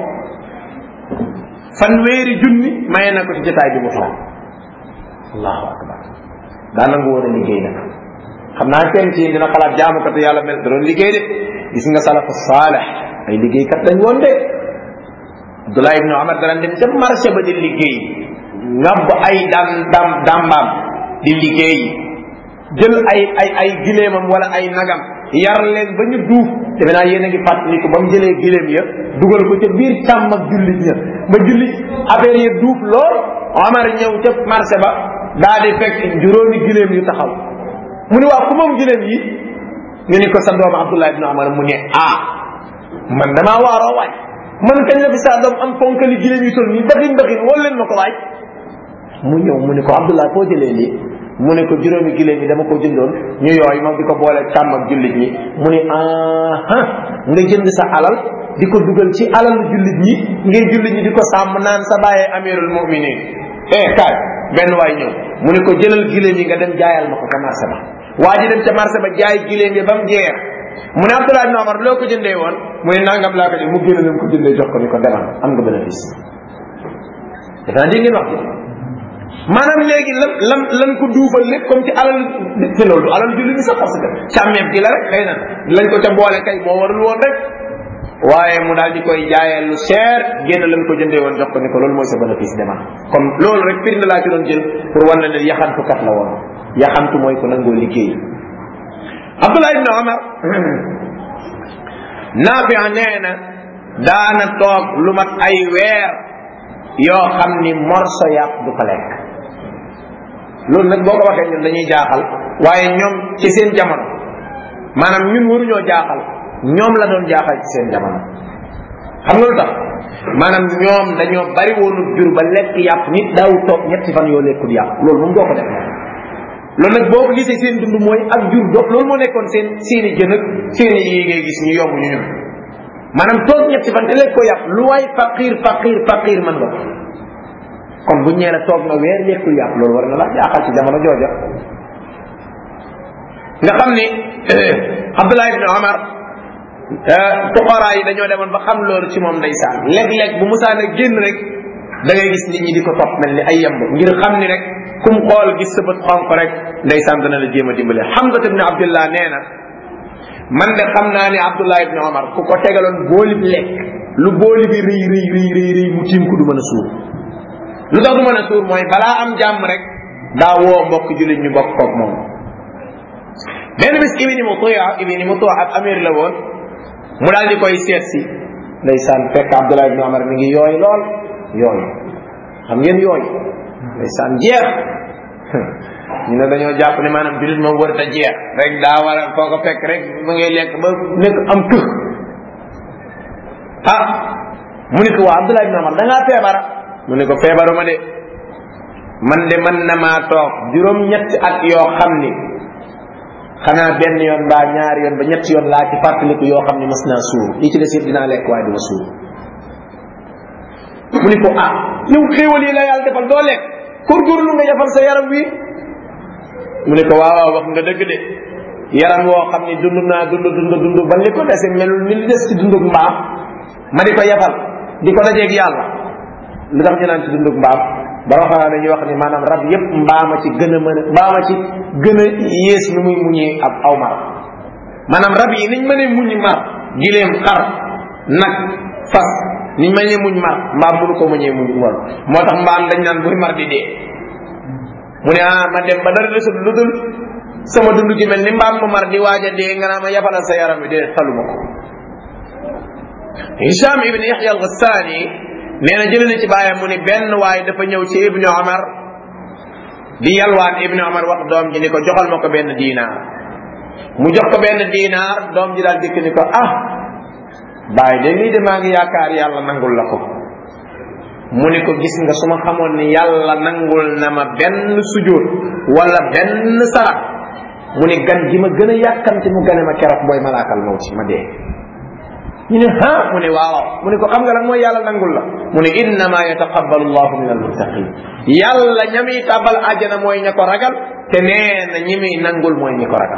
fanweeri junni maye na ko ci jotaay bi mu toog allahu akbar daa nangu woon a liggéey nag xam naa kenn ci dina xalaat jaamukatu yàlla mel da doon liggéey de gis nga salafu saalih ay liggéeykat dañ woon de Abdullah ibn Umar dana dem ca marché ba di liggéey ngàbb ay dam dam dambaam di liggéey jël ay ay ay gileemam wala ay nagam yar leen ba ñu duuf defe naa yéen a ngi fàttaliku ba mu jëlee gileem ya dugal ko ca biir càmm ak jullit ña ba jullit affaire ya duuf lool Omar ñëw ca marché ba daa di fekk juróomi gileem yu taxaw mu ni waa ku moom gileem yi ñu ni ko sa doom Abdullah ibn Umar mu ne ah man damaa waaroo waay man kañ la fi sa doom am ponkali gileem yu toll nii baxin baxin wol leen ma ko waay mu ñëw mu ni ko Abdullah foo jëlee lii mu ne ko juróomi gileem yi dama ko jëndoon ñu yooyu moom di ko boole càmm ak jullit ñi mu ne aha nga jënd sa alal di ko dugal ci alalu jullit ñi ngay jullit ñi di ko sàmm naan sa bàyyee amirul mu'minin eh kaay benn waay ñëw mu ne ko jëlal gileem yi nga dem jaayal ma ko ca marché ba waa ji dem ca marché ba jaay gileem yi ba mu jeex mu ne Abdullah ibn Umar loo ko jëndee woon mu ne nangam laa ko jënd mu génn leen ko jëndee jox ko ni ko demal am nga bénéfice defe naa ngeen wax maanaam léegi lan lan lan ko duufal lépp comme ci alal te loolu alal julli bi sax parce que càmmeeb gi la rek xëy na lañ ko ca boole kay moo warul woon rek waaye mu daal di koy jaayee lu cher génn lañ ko jëndee woon jox ko ni ko loolu mooy sa bénéfice demal kon loolu rek firnde laa ci doon jël pour wan la ne yaxantukat la woon yaxantu mooy ko nangoo liggéey Abdullah ibn Umar Naafi nee na daana toog lu mat ay weer yoo xam ni morso yàpp du ko lekk loolu nag boo ko waxee ñun dañuy jaaxal waaye ñoom ci seen jamono maanaam ñun waruñoo jaaxal ñoom la doon jaaxal ci seen jamono xam nga lu tax maanaam ñoom dañoo bari woonu jur ba lekk yàpp nit daaw toog ñetti fan yoo lekkul yàpp loolu moom doo ko def loolu nag boo ko gisee seen dund mooy ak jur do loolu moo nekkoon seen seeni jën ak seeni yi ngay gis ñu yomb ñu ñun maanaam toog ñetti fan te lekk ko yàpp lu waay faqir faqir faqir mën nga ko kon bu ñee la toog na weer lekkul yàpp loolu war na la jaaxal ci jamono jooja nga xam ni Abdullah ibn Umar tuqaraa yi dañoo demoon ba xam loolu ci moom ndeysaan léeg-léeg bu musaan a génn rek da ngay gis nit ñi di ko topp mel ni ay yemb ngir xam ni rek kum xool gis sa bët xonq rek ndeysaan dana la jéem a dimbale Hamza ibn Abdullah nee na man de xam naa ni Abdullah ibn Umar ku ko tegaloon booli bi lekk lu booli bi rëy rëy rëy rëy rëy mu tiim ko du mën a suur lu tax du mën a suur mooy balaa am jàmm rek daa woo mbokk jullit ñu bokk koog moom benn bis ibni Mutu'a ibni Mutu'a ab amir la woon mu daal di koy seet si ndeysaan fekk Abdullah ibn Umar mi ngi yooy lool yooy xam ngeen yooy ndeysaan jeex ñu ne dañoo jàpp ne maanaam jullit moom warut a jeex rek daa war a foo ko fekk rek ma ngay lekk ba nekk am tëx ah mu ne ko waa Abdullah ibn Umar da ngaa feebara mu ne ko feebaruma de man de man na maa toog juróom ñetti at yoo xam ni xanaa benn yoon mbaa ñaari yoon ba ñetti yoon laa ci fàttaliku yoo xam ne mas naa suur li ci des yëpp dinaa lekk waaye duma suur mu ni ko ah yow xéewal yi la yàlla defal doo lekk góorgóorlu nga yafal sa yaram wi mu ne ko waaw waaw wax nga dëgg de yaram woo xam ne dund naa dund dund dund ba li ko dese melul ni li des ci dundug mbaam ma di ko yafal di ko dajeeg yàlla lu tax ñu naan ci dundug mbaam ba waxaa dañuy wax ni maanaam rab yépp mbaama ci gën a mën a mbaama ci gën a yées nu muy muñee ab aw mar maanaam rab yi niñ mënee muñ mar gileem xar nag fas niñ mënee muñ mar mbaam mënu ko muñee muñ mar moo tax mbaam dañ naan buy mar di dee mu ne ah ma dem ba dara desul lu dul sama dund gi mel ni mbaam mu mar di waaj a dee nga naa ma yafalal sa yaram bi dee taluma ko Hisham ibn Yahya al-Ghassani nee na jëlee na ci baayam mu ni benn waaye dafa ñëw ci Ibnu Umar di yalwaan Ibnu Umar wax doom ji ni ko joxal ma ko benn diinaar mu jox ko benn diinaar doom ji daal dikk ni ko ah baay de lii de maa ngi yaakaar yàlla nangul la ko mu ni ko gis nga su ma xamoon ni yàlla nangul na ma benn sujjóot wala benn sarax mu ni gan gi ma gën a yàkkamti mu gane ma keroog mooy malaakal mawti ma dee ñu ne ah mu ne waaw mu ne ko xam nga lan mooy yàlla nangul la mu ne innama yataqabbalu llahu min almuttaqin yàlla ña muy tàbbal àjjana mooy ña ko ragal te nee na ñi muy nangul mooy ñi ko ragal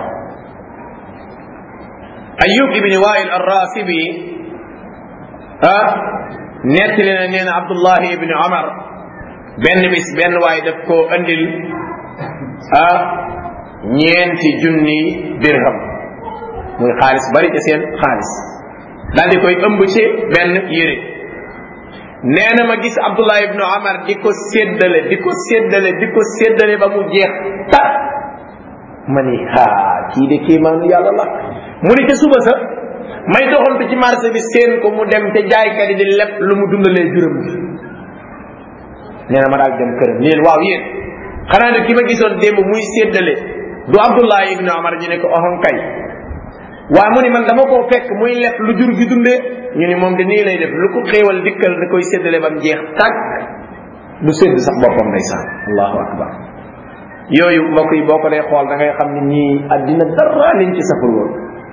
Ayyub ibni Wa'il ar-Rasibi ah nettali na nee na Abdullah ibni Umar benn bis benn waay daf koo andil ah ñeenti junni dirham muy xaalis bari ca seen xaalis daal di koy ëmb ci benn yére nee na ma gis Abdullah ibnu Umar di ko séddale di ko séddale di ko séddale ba mu jeex tak ma ni haa kii de kii maanu yàlla la mu ni ca suba sa may doxantu ci marché bi seen ko mu dem te jaaykat yi di lépp lu mu dundalee juróom bi nee na ma daal dem këram ni leen waaw yéen xanaa ne ki ma gisoon démb muy séddale du Abdullah ibnu Umar ñu ne ko ohon kay waaye mu ni man dama koo fekk muy lekk lu jur gi dundee ñu ni moom de nii lay def lu ko xéewal dikkal da koy séddale ba mu jeex tàkk du sédd sax boppam ndeysaan allahu akbar yooyu mbokk yi boo ko dee xool da ngay xam ni ñii addina dara liñ ci safar woon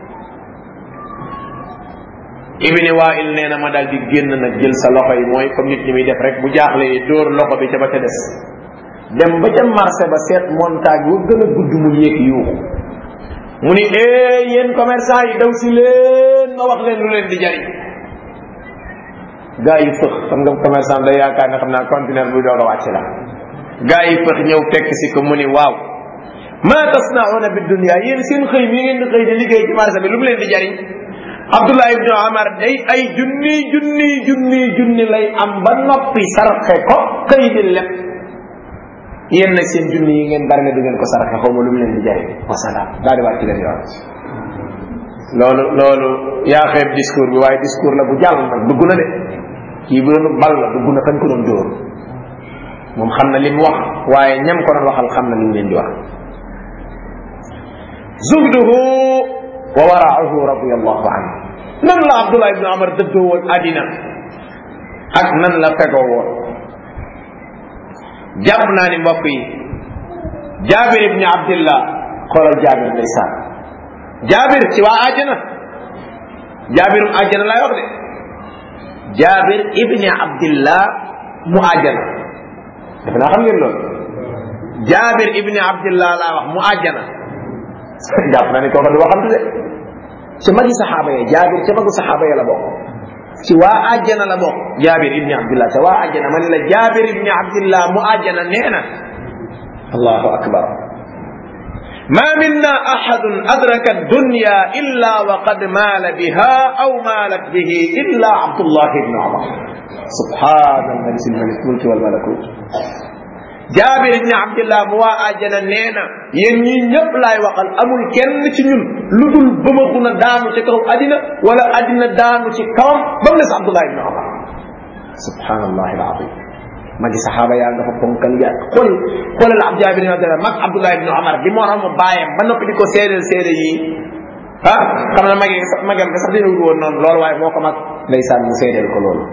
ibni Wa'il nee na ma daal di génn nag jël sa loxo yi mooy comme nit ñi muy def rek bu jaaxlee dóor loxo bi ca ba ca des dem ba ca marché ba seet montagne wu gën a gudd mu yéeg yuuxu mu ni eh yéen commerçant yi daw si leen ma wax leen lu leen di jariñ gaa yi fëx xam nga commerçant day yaakaar ne xam naa conteneur buy doog a wàcc la gaa yi fëx ñëw fekk si ko mu ni waaw ma tasnauna bi dunya yéen seen xëy mi ngeen di xëy di liggéey ci marché bi lu mu leen di jariñ Abdullah ibn Umar day ay junni junni junni junni lay am ba noppi sarxe ko xëy di lépp yéen nag seen junni yi ngeen bari ne du ngeen ko saraxe xaw ma lu mu leen di jariñ wasalaam daal di wàcc leen yoon loolu loolu yaa xeeb discours bi waaye discours la bu jàll nag dugg na de kii bu doon bal la dugg na fañ ko doon dóor moom xam na li mu wax waaye ñam ko doon waxal xam na li mu leen di wax zuhduhu wa wara'uhu radiyallahu anhu nan la Abdullah ibn Umar dëddoo woon àddina ak nan la fegoo woon jàpp naa ni mbokk yi Jaabir ibni Abdillah xoolal Jaabir ndeysaan Jaabir ci waa àjjana Jaabirum àjjana laay wax de Jaabir ibni Abdillah mu àjjana defe naa xam ngeen loolu Jaabir ibni Abdillah laa wax mu àjjana jàpp naa ni kooka du waxam de ci magi saxaaba yi Jaabir ci magu saxaaba yi la bokk ci waa àjjana la bokk Jaabir ibni Abdillah ci waa àjjana man la Jaabir ibni Abdillah mu àjjana nee na allahu akbar ما منا أحد أدرك الدنيا إلا وقد مال بها أو مالت به إلا عبد الله بن عمر سبحان الملك الملك والملكوت Jaabir ibn Abdillah mu waa àjjana nee na yéen ñii ñëpp laay waxal amul kenn ci ñun lu dul bëmaxu na daanu ci kaw addina wala addina daanu ci kawam ba mu des Abdullah ibn Umar subhanallahi alazim magi saxaaba yaa nga fa ponkal yaa xool xoolal ab Jaabir ibn Abdillah mag Abdullah ibn Umar bi moo xam bàyyam ba noppi di ko seedeel seede yi ah xam na magi magam sax dina wut woon noonu loolu waaye moo ko mag ndeysaan mu seedeel ko loolu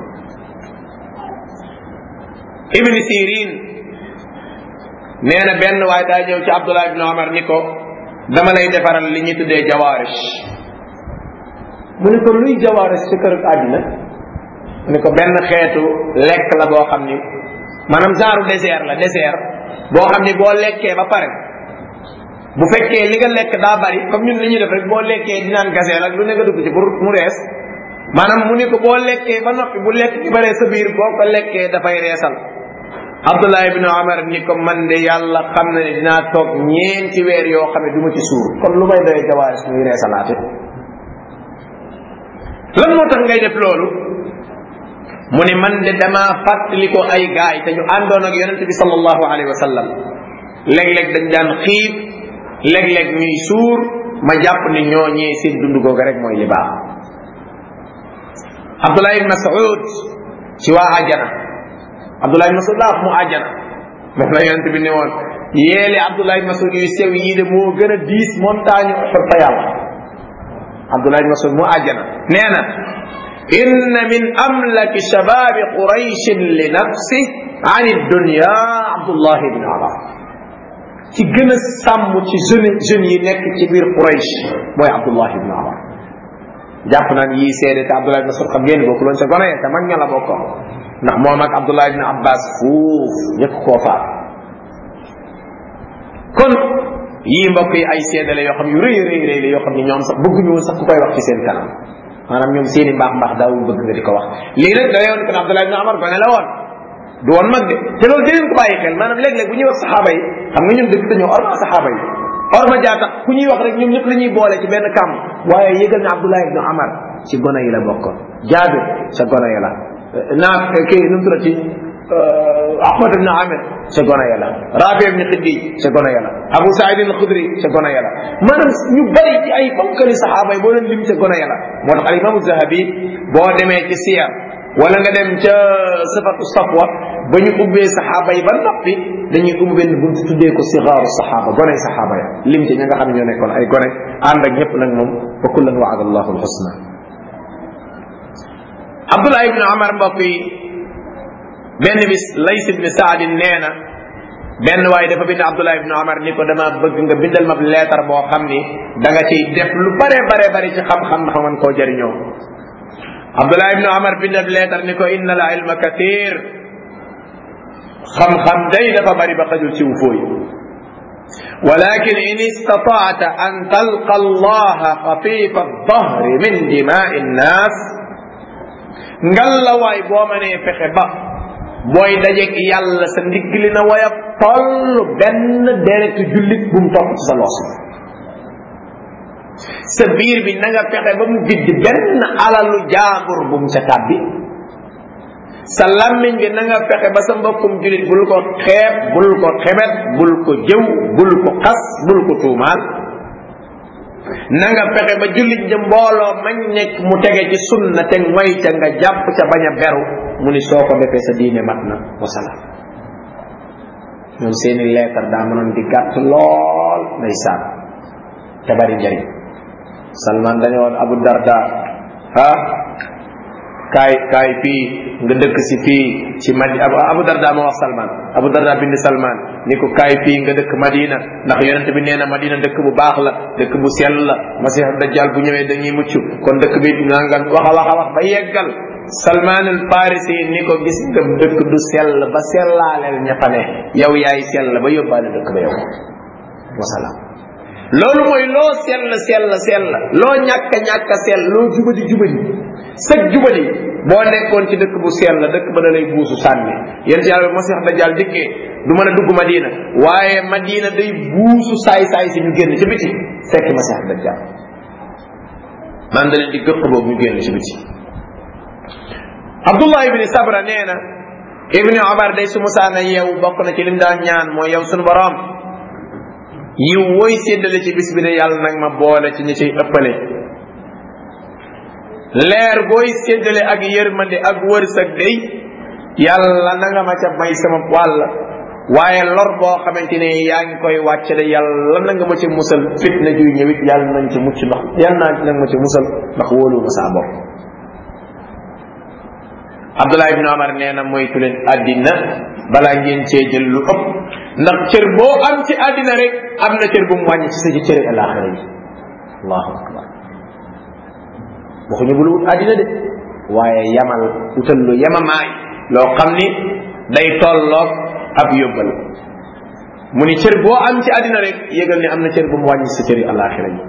Ibn Sirin nee na benn waaye daa ñëw ci Abdullah ibn Umar ni ko dama lay defaral li ñuy tuddee jawaarish mu ne ko luy jawaarish ci kër àddina mu ne ko benn xeetu lekk la boo xam ni maanaam genre dessert la dessert boo xam ni boo lekkee ba pare bu fekkee li nga lekk daa bari comme ñun li ñuy def rek boo lekkee dinaan gaseel ak lu ne nga dugg ci pour mu rees maanaam mu ne ko boo lekkee ba noppi bu lekk ci baree sa biir boo ko lekkee dafay reesal Abdullah ibn Umar ni ko man de yàlla xam na ne dinaa toog ñeenti weer yoo xam ne du ma ci suur kon lu may doyee jawaaris muy reesalaate lan moo tax ngay def loolu mu ne man de damaa fàttali ko ay gaay te ñu àndoon ak yonente bi sallallahu alayhi wa sallam léeg-léeg dañ daan xiif léeg-léeg ñuy suur ma jàpp ni ñoo ñee seen dund googu rek mooy li baax Abdullah ibn Mas'ud ci waa àjjana Abdullah ibn Mas'ud laa wax mu àjjana moom la yonent bi ne woon yéeli Abdullah ibn Mas'ud yu sew yii de moo gën a diis montagne Uhud fa yàlla Abdullah ibn Mas'ud mu àjjana nee na inna min amlaki shababi qurayshin li nafsi an ad-dunya Abdullah ibn Umar ci gën a sàmm ci jeune jeunes yi nekk ci biir Quraysh mooy Abdullah ibn Umar jàpp naan yii seede te Abdullah ibn Mas'ud xam ngeen bokku loon sa gone te mag ña la bokkoon ndax moom ak Abdullah ibn Abbas fuuf ñëpp koo faat kon yii mbokk yi ay seedale yoo xam yu rëy rëy rëy la yoo xam ne ñoom sax bëgguñu woon sax ku koy wax ci seen kanam maanaam ñoom seeni mbaax mbaax daawul bëgg nga di ko wax lii nag da yoon kon Abdullah ibn Umar gone la woon du woon mag de te loolu dinañ ko bàyyi xel maanaam léeg-léeg bu ñuy wax saxaaba yi xam nga ñun dëgg dañoo orma saxaaba yi orma jaa tax ku ñuy wax rek ñoom ñëpp la ñuy boole ci benn kàmm waaye yëgal ne Abdullah ibn Umar ci gone yi la bokkoon Jaabir sa gone yi la naaf kii nu mu tuddati Ahmad ibn Amir sa gone ya la Rabi ibn Khidij sa gone ya la Abu Saïd al-Khudri sa gone ya la maanaam ñu bari ci ay fonkali saxaaba yi boo leen lim sa gone ya la moo tax al-Imam Az-Zahabi boo demee ci siyar wala nga dem ca sifatu safwa ba ñu ubbee saxaaba yi ba noppi dañuy ubbi benn buntu tuddee ko sigaaru saxaaba gone saxaaba ya lim ci ña nga xam ne ñoo nekkoon ay gone ànd ak ñëpp nag moom wa kullan wa'ada Allahu al-husna Abdullah ibn Umar mbokk yi benn bis Lays ibn Saad nee na benn waaye dafa bind Abdullah ibn Umar ni ko dama bëgg nga bindal ma leetar boo xam ni da nga ciy def lu bare bare bare ci xam-xam ndax man koo jëriñoo Abdullah ibn Umar bindal leetar ni ko inna al ilma kathir xam-xam day dafa bari ba xajul ci wu fooy walakin in istataata an talqa allaha xafifa ad-dahri min dima'i an-nas ngalla waay boo mënee fexe ba booy dajeeg yàlla sa ndigg li na waya toll benn deretu jullit bu mu topp ci sa loos sa biir bi na nga fexe ba mu vidd benn alalu jaabur bu mu ca tàbbi sa lammiñ bi na nga fexe ba sa mbokkum jullit bul ko xeeb bul ko xebet bul ko jëw bul ko xas bul ko tuumaal na nga fexe ba jullit ñi mbooloo mañ nekk mu tege ci sunna te ngoy ca nga jàpp ca bañ a beru mu ni soo ko defee sa diine mat na wasalaam ñoom seeni leetar daa mënoon di gàtt lool ndeysaan te bari njëriñ Salman dañu woon Abu Darda ah kaay kaay fii nga dëkk si fii ci madi Abu Darda moo wax Salman Abu Darda bind Salman ni ko kaay fii nga dëkk Madina ndax yonent bi nee na Madina dëkk bu baax la dëkk bu sell la Masih Dajjal bu ñëwee dañuy mucc kon dëkk bi nangam wax a wax a wax ba yeggal Salman al Farisi ni ko gis nga dëkk du sell ba sellaaleel ña fa ne yow yaay sell ba yóbbaale dëkk ba yow wasalaam loolu mooy loo sell sell sell loo ñàkk ñàkk sell loo jubadi jubadi sëg jubadi boo nekkoon ci dëkk bu sell dëkk ba da lay buusu sànni yéen ci yàlla bi Masih Dajjal dikkee du mën a dugg Madina waaye Madina day buusu saay saay si ñu génn ci biti fekk Masih Dajjal man da leen di gëpp boobu ñu génn ci biti Abdullah ibni Sabra nee na ibni Omar day su musaana yeew bokk na ci lim daan ñaan mooy yow sunu borom yiw wooy séddale ci bis bi de yàlla nag ma boole ci ñi ciy ëppale leer booy séddale ak yërmande ak wërsëg day yàlla na nga ma ca may sama wàll waaye lor boo xamante ne yaa ngi koy wàcce de yàlla na nga ma ca musal fitna juy ñëwit yàlla nañ ca mucc ndax yàlla naa nag ma ca musal ndax wóolu ma saa bopp Abdullah ibn Omar nee na moytu leen àddina balaa ngeen cee jël lu ëpp ndax cër boo am ci àddina rek am na cër bu mu wàññi ci sa ci cëri alaxira yi allahu akbar waxuñu bul wut àddina de waaye yamal utal lu yemamaay loo xam ni day tolloog ab yóbbal mu ni cër boo am ci àddina rek yëgal ni am na cër bu mu wàññi sa cëri alaxira yi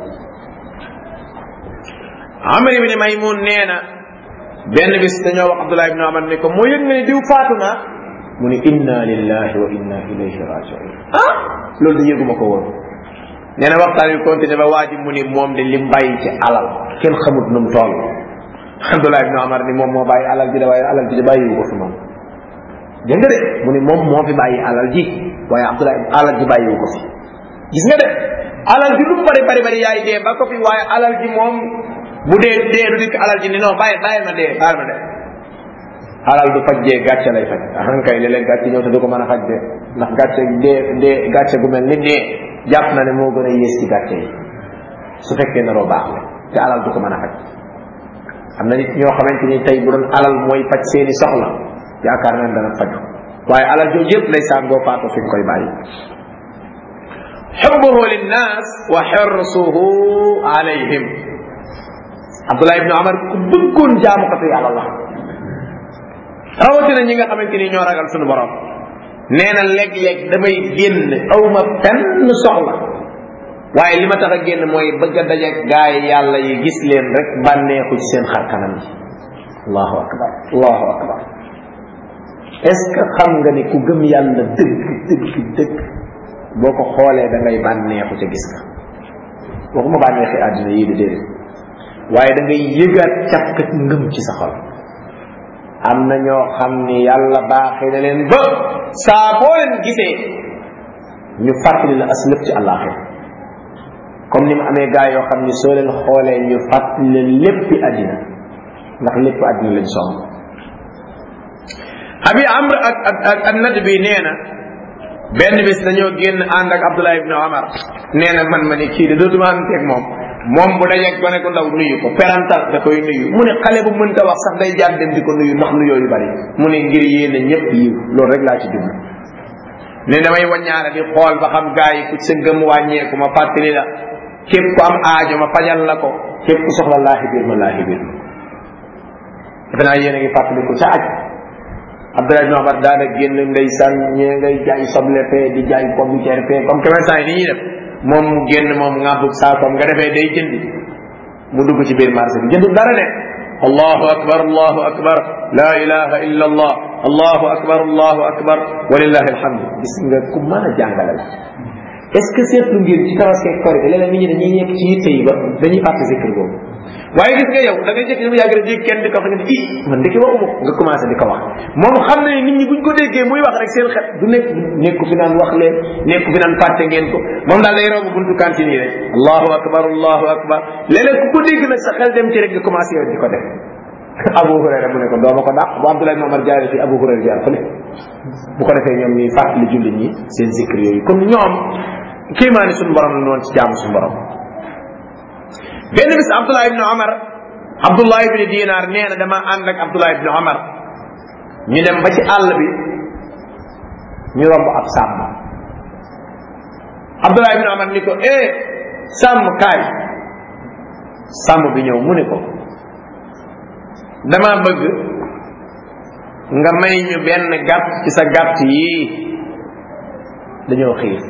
Amr ibn Maymun nee na benn bis dañoo wax Abdullah ibn Omar ne ko moo yëg nga ne diw faatu na mu ni inna lillahi wa inna ilayhi raji'un ah loolu da yëguma ko woon nee na waxtaan wi continué ba waa ji mu ni moom de lim bàyyi ci alal kenn xamut nu mu toll Abdullah ibn Omar ni moom moo bàyyi alal ji de waaye alal ji de bàyyiwu ko fi moom dégg nga de mu ni moom moo fi bàyyi alal ji waaye Abdullah alal ji bàyyiwu ko fi gis nga de alal ji lu mu bari bari bari yaay dee ba ko fi waaye alal ji moom bu dee dee du dikk alal ji ni non bàyyi bàyyi ma dee bàyyi ma dee alal du faj dee gàcce lay faj ahankay léeg-léeg gàcce ñëw te du ko mën a faj de ndax gàcce dee dee gàcce gu mel ni dee jàpp na ne moo gën a yées ci gàcce yi su fekkee naroo baax la te alal du ko mën a faj am na nit ñoo xamante ni tey bu doon alal mooy faj seeni soxla yaakaar nañ dana faju waaye alal jooju yëpp lay sàngoo faatu fi nga koy bàyyi xubbuhu linnaas wa xirsuhu alayhim Abdullah ibn Omar ku bëggoon jaamukatu yàlla la rawatina ñi nga xamante ni ñoo ragal sunu borom nee na léeg-léeg damay génn awma benn soxla waaye li ma tax a génn mooy bëgg a dajeeg gaay yàlla yi gis leen rek bànneexu ci seen xar kanam yi allahu akbar allahu akbar est-ce que xam nga ni ku gëm yàlla dëgg dëgg dëgg boo ko xoolee da ngay bànneexu ca gis nga waxuma bànneexi àddina yii di déedéet waaye da ngay yëgaat càkk ngëm ci sa xol am na ñoo xam ni yàlla baaxee na leen ba saa boo leen gisee ñu fàttali la as lépp ci àllaaxira comme ni mu amee gaa yoo xam ni soo leen xoolee ñu fàttali leen léppi àddina ndax lépp àddina lañ soxla abi amr ak ak ak ak nadd bi nee na benn bis dañoo génn ànd ak Abdullah ibn Omar nee na man ma ni kii de dootuma ànteeg moom moom bu dajeeg gone ko ndaw nuyu ko perantal da koy nuyu mu ne xale bu mënta wax sax day jaar dem di ko nuyu ndax nuyoo yu bari mu ne ngir yéene ñëpp yiw loolu rek laa ci jublu ne damay waññaare di xool ba xam gaa yi ku sa ngëm wàññeeku ma fàttali la képp ku am aajo ma fajal la ko képp ku soxla laahi biir ma laahi biir ma defe naa yéen a ngi fàttali ko ca aj Abdullah ibn Omar daana génn ndeysaan ñee ngay jaay soble fee di jaay pomme de terre fee comme commerçant yi ni ñuy def moom mu génn moom ngàbbug saakom nga defee day jënd mu dugg ci biir marché bi jëndul dara de allahu akbar allahu akbar la ilaha illa allah allahu akbar allahu akbar walillahi alhamdu gis nga ku mën a jàngale la est ce que seetlu ngeen ci tabaski korite léeg-léeg nit ñi dañuy nekk ci yitte yi ba dañuy fàtte zikr boobu waaye gis nga yow da ngay jékki mu yàgg rek dégg kenn di ko wax nga ne ii man ndeke waxuma ko nga commencé di ko wax moom xam na ne nit ñi buñ ko déggee muy wax rek seen xel du nekk nekku fi naan wax leen nekku fi naan fàtte ngeen ko moom daal day romb buntu cantine yi rek allahu akbar allahu akbar léeg-léeg ku ko dégg nag sa xel dem ci rek nga commencé yow di ko def Abu Hurayra mu ne ko dooma ko dàq bu Abdullah ibn Omar jaare fi Abu Hurayra jaar fële bu ko defee ñoom ñuy fàttali jullit ñi seen zikr yooyu comme ñoom kéemaani suñu borom la noonu ci jaamu suñu borom benn bis Abdullah ibn Omar Abdullah ibn Dinar nee na dama ànd ak Abdullah ibn Omar ñu dem ba ci àll bi ñu romb ab sàmm Abdullah ibn Omar ni ko eh sàmm kaay sàmm bi ñëw mu ne ko dama bëgg nga may ñu benn gàtt ci sa gàtt yii dañoo xiif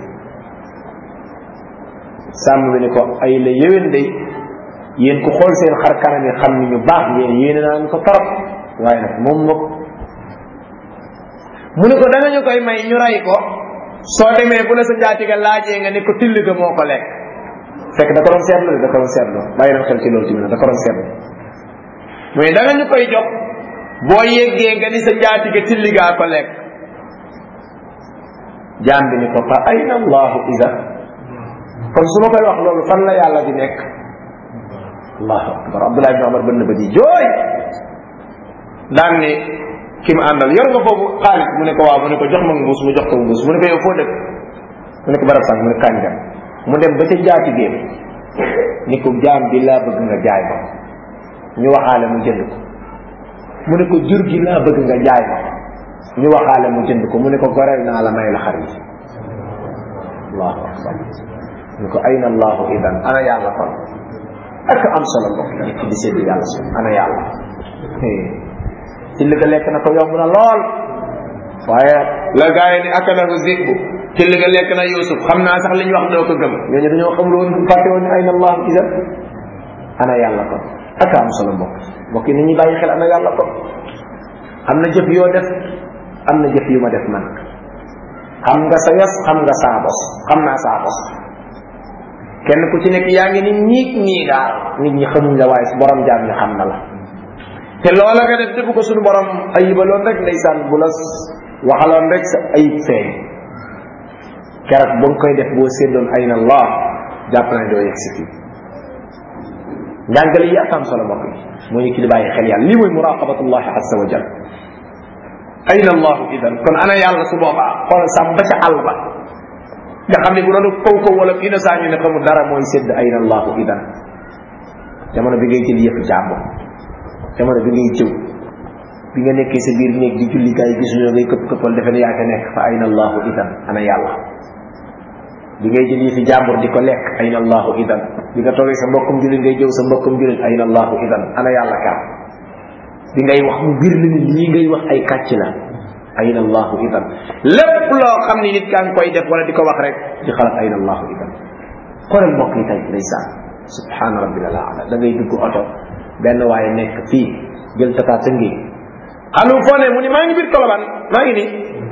sàmm bi ni ko ay la yéwén day yéen ku xool seen xar kanam yi xam ni ñu baax ngeen yéene naa ko torop waaye nag moom moom mu ne ko da nga ñu koy may ñu ray ko soo demee bu la sa njaatige laajee nga ne ko till ga moo ko lekk fekk da ko doon seetlu da ko doon seetlu bàyyi na xel ci loolu tamit da ko doon seetlu mais da nga ñu koy jox boo yeggee nga ni sa njaatige till gaa ko lekk jaam bi ni ko fa ayna allahu ida kon su ma koy wax loolu fan la yàlla di nekk allahu akbar Abdullah ibn Omar bënn ba di jooy daan ne ki ma àndal yor nga foofu xaalis mu ne ko waaw mu ne ko jox ma mbuus mu jox ko mbuus mu ne ko yow foo dëkk mu ne ko barab sànq mu ne kañ dem mu dem ba ca jaati géem ni ko jaam bi laa bëgg nga jaay ma ñu waxaale mu jënd ko mu ne ko jur gi laa bëgg nga jaay ma ñu waxaale mu jënd ko mu ne ko goreel naa la may la xar yi allahu akbar ñu ko ayna allahu idan ana yàlla kon ak am solo mbokk nit ki di sédd yàlla si ana yàlla ci li nga lekk na ko yomb na lool waaye la gaa yi ni akalahu zibu ci li nga lekk na Yusuf xam naa sax li ñu wax doo ko gëm ñooñu dañoo xamul woon fàtte woon ayna allahu idan ana yàlla kon ak am solo mbokk mbokk yi ni ñuy bàyyi xel ana yàlla kon am na jëf yoo def am na jëf yu ma def man xam nga sa yos xam nga saa bos xam naa saa bos kenn ku ci nekk yaa ngi ni ñiig ñii daal nit ñi xamuñ la waaye su borom jaam ñu xam na la te loola nga def defu ko suñu borom ayibaloon rek ndeysaan bu la waxaloon rek sa ayib feeñ keroog ba nga koy def boo séddoon ayna allah jàpp na doo yegg si fii njàngale yi am solo mbokk yi mooy ki di bàyyi xel yàlla lii mooy muraqabatullahi azza wa jal ayna allahu idan kon ana yàlla su boobaa xool sàmm ba ca àll ba nga xam ne bu doon kaw kaw wala ina saa ñu ne xamul dara mooy sédd ayna allahu idan jamono bi ngay jël yëpp jàmbur jamono bi ngay jëw bi nga nekkee sa biir néeg di julli gaay gisuñu ngay këpp këppal defe ne yaa ko nekk fa ayna allahu idan ana yàlla bi ngay jël yëfi jàmbur di ko lekk ayna allahu idan bi nga toogee sa mbokkum jullit ngay jëw sa mbokkum jullit ayna allahu idan ana yàlla ka bi ngay wax mu bir ni lii ngay wax ay kàcc la ayna allahu idan lépp loo xam ni nit kaa ngi koy def wala di ko wax rek di xalaat ayna allahu idan xoolal mbokk yi tey ndeysaan subhaana rabbil ala da ngay dugg oto benn waaye nekk fii jël tata tëngi alu foo ne mu ni maa ngi biir Colobane maa ngi nii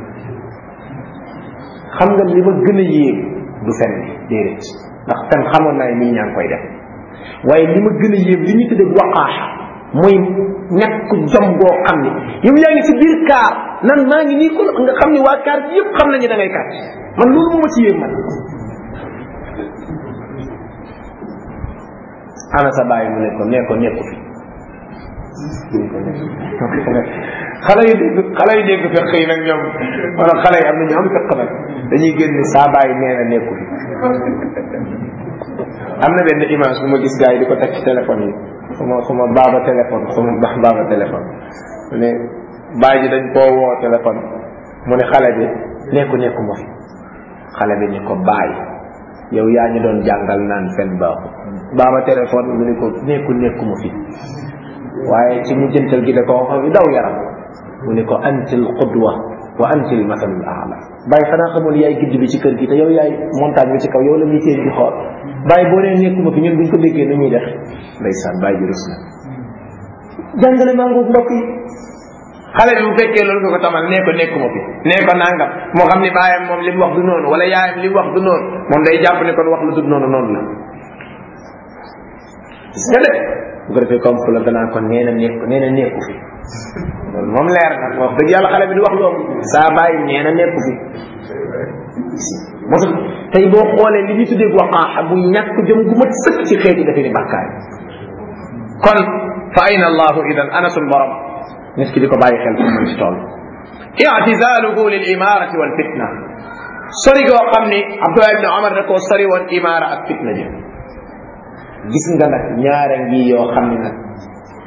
xam nga li ma gën a yéem du fen bi déedéet ndax fen xamoon naa nit ñaa ngi koy def waaye li ma gën a yéem li ñu tuddee waqaaxa muy ñàkk jom goo xam ni yow yaa ngi si biir kaar nan maa ngi nii ko nga xam ni waa kaar bi yëpp xam nañu da ngay kàcc man loolu moo ma ci yéem man ana sa bàyyi mu ne ko nee ko nekku fi xale yi dégg xale yi dégg fekk yi nag ñoom wala xale yi am na ñu am fekk nag dañuy génn saa bàyyi nee na nekku fi am na benn image bu ma gis gars yi di ko teg ci téléphone yi xuma xuma baaba téléphone xuma ba baaba téléphone mu ne bàyyi ji dañ koo woo téléphone mu ne xale bi nekku nekku ma fi xale bi ni ko bàyyi yow yaa ñu doon jàngal naan fen baaxu baaba téléphone mu ne ko nekku nekku ma fi waaye ci mujjantal gi da ko wax daw yaram mu ne ko antil qudwa wa antil masalul aala bàyyi xanaa xamul yaay gidd bi ci kër gi te yow yaay montagne bi ci kaw yow la ñuy teen di xool bàyyi boo nee nekkuma fi ñun buñ ko déggee nu ñuy def ndeysaan bàyyi ji rus na jàngale maa ngoog mbokk yi xale bi bu fekkee loolu nga ko tamal nee ko nekkuma fi nee ko nangam moo xam ni baayam moom li mu wax du noonu wala yaayam li mu wax du noonu moom day jàpp ne kon wax lu dul noonu noonu la gis nga de bu ko defee comme la danaa ko nee na nekk nee na nekku fi loolu moom leer na wax dëgg yàlla xale bi di wax loolu saa bàyyi nee na nekku fi moo tax tey boo xoolee li ñu tuddee waqaaxa bu ñàkk jëm gu mat sëkk ci xeeti dafay ni bàkkaar kon fa ayna allahu idan ana sul borom nit ki di ko bàyyi xel fu mën ci toll i'tizaluhu lil imarati wal fitna sori goo xam ni Abdullah ibn Omar da koo sori woon imaara ak fitna ji gis nga nag ñaara ngi yoo xam ne nag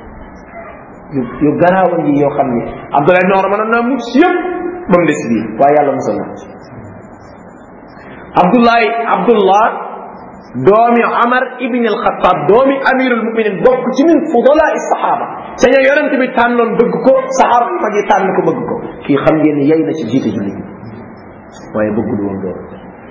yu yu garaaw ngi yoo xam ni Abdullah ibn Umar mën naa mucc yëpp ba mu des bii waaye yàlla musal na Abdullah Abdullah doomi Omar ibn al-Khattab doomi amirul muminin bokk ci min fudala sahaba ca ña yonent bi tànnoon bëgg ko saxaaba yi mag yi tànn ko bëgg ko kii xam ngeen ni yey na ci jiite julli bi waaye bëggul woon loolu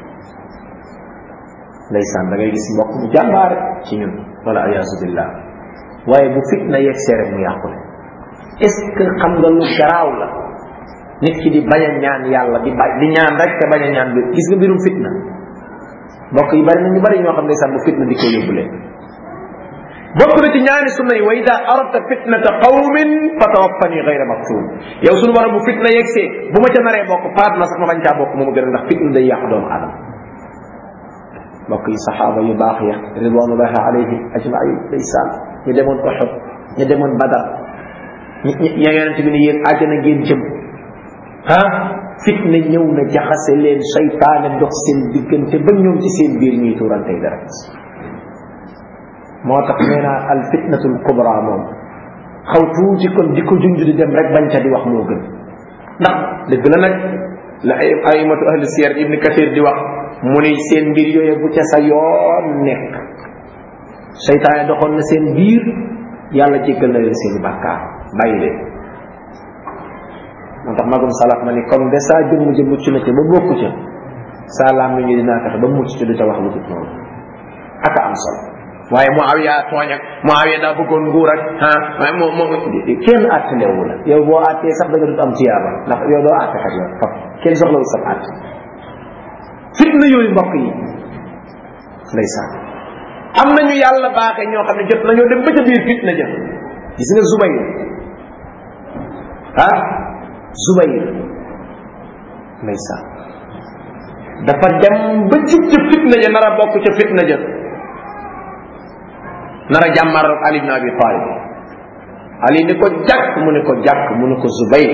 ndeysaan da ngay gis mbokk mu jàmbaare ci ñun wala ayaasu billah waaye bu fitna yegg seere mu yàqule est ce que xam nga lu garaaw la nit ki di bañ a ñaan yàlla di ba di ñaan rek te bañ a ñaan bi gis nga mbirum fitna mbokk yi bari na ñu bari ñoo xam ne sax bu fitna di ko yóbbu leen bokk na ci ñaani sunna yi wa ida aradta fitnata qawmin fa tawaffani gayra maftun yow sunu war a bu fitna yegsee bu ma ca naree bokk faat ma sax ma bañ caa bokk moomu gën a ndax fitna day yàq doomu aadama mbokk yi saxaaba yu baax ya ridwanullahi alayhim ajmain ndeysaan ñu demoon Uhud ñu demoon Badar ñi ñi yonent bi ne yéen àjjana ngeen jëm ah fitna ñëw na jaxase leen seytaane dox seen diggante ba ñoom ci seen biir ñuy tuurantey dara moo tax nee naa al fitnatul kubra moom xaw tuuti kon di ko junj di dem rek bañ ca di wax moo gën ndax dëgg la nag la ay aymatu ahli siyar ibni kathir di wax mu ni seen mbir yooyu bu ca sa yoon nekk seytaane doxoon na seen biir yàlla jéggal na leen seen i bàkkaar bàyyi leen moo tax magum salaf ma ni comme de saa jëmm ja mucc na ca ba bokku ca saa laam mi ñu dinaa fexe ba mucc ca du ca wax lu dul noonu aka am solo waaye Muawiya tooñ ak Muawiya daa bëggoon nguur ak ah waaye moo moo kenn àttalewu la yow boo àttee sax da nga dut am tiyaaba ndax yow doo àtte kat yow faf kenn soxlawul sax àtte fitna yooyu mbokk yi ndeysaan am nañu yàlla baaxee ñoo xam ne jot nañoo dem ba ca biir fitna ja gis nga Zubayr ah Zubayr ndeysaan dafa dem ba jub ca fitna ja nar a bokk ca fitna ja nar a jàmmar Ali ibn Abi Talib Ali ni ko jàkk mu ne ko jàkk mu ne ko Zubayr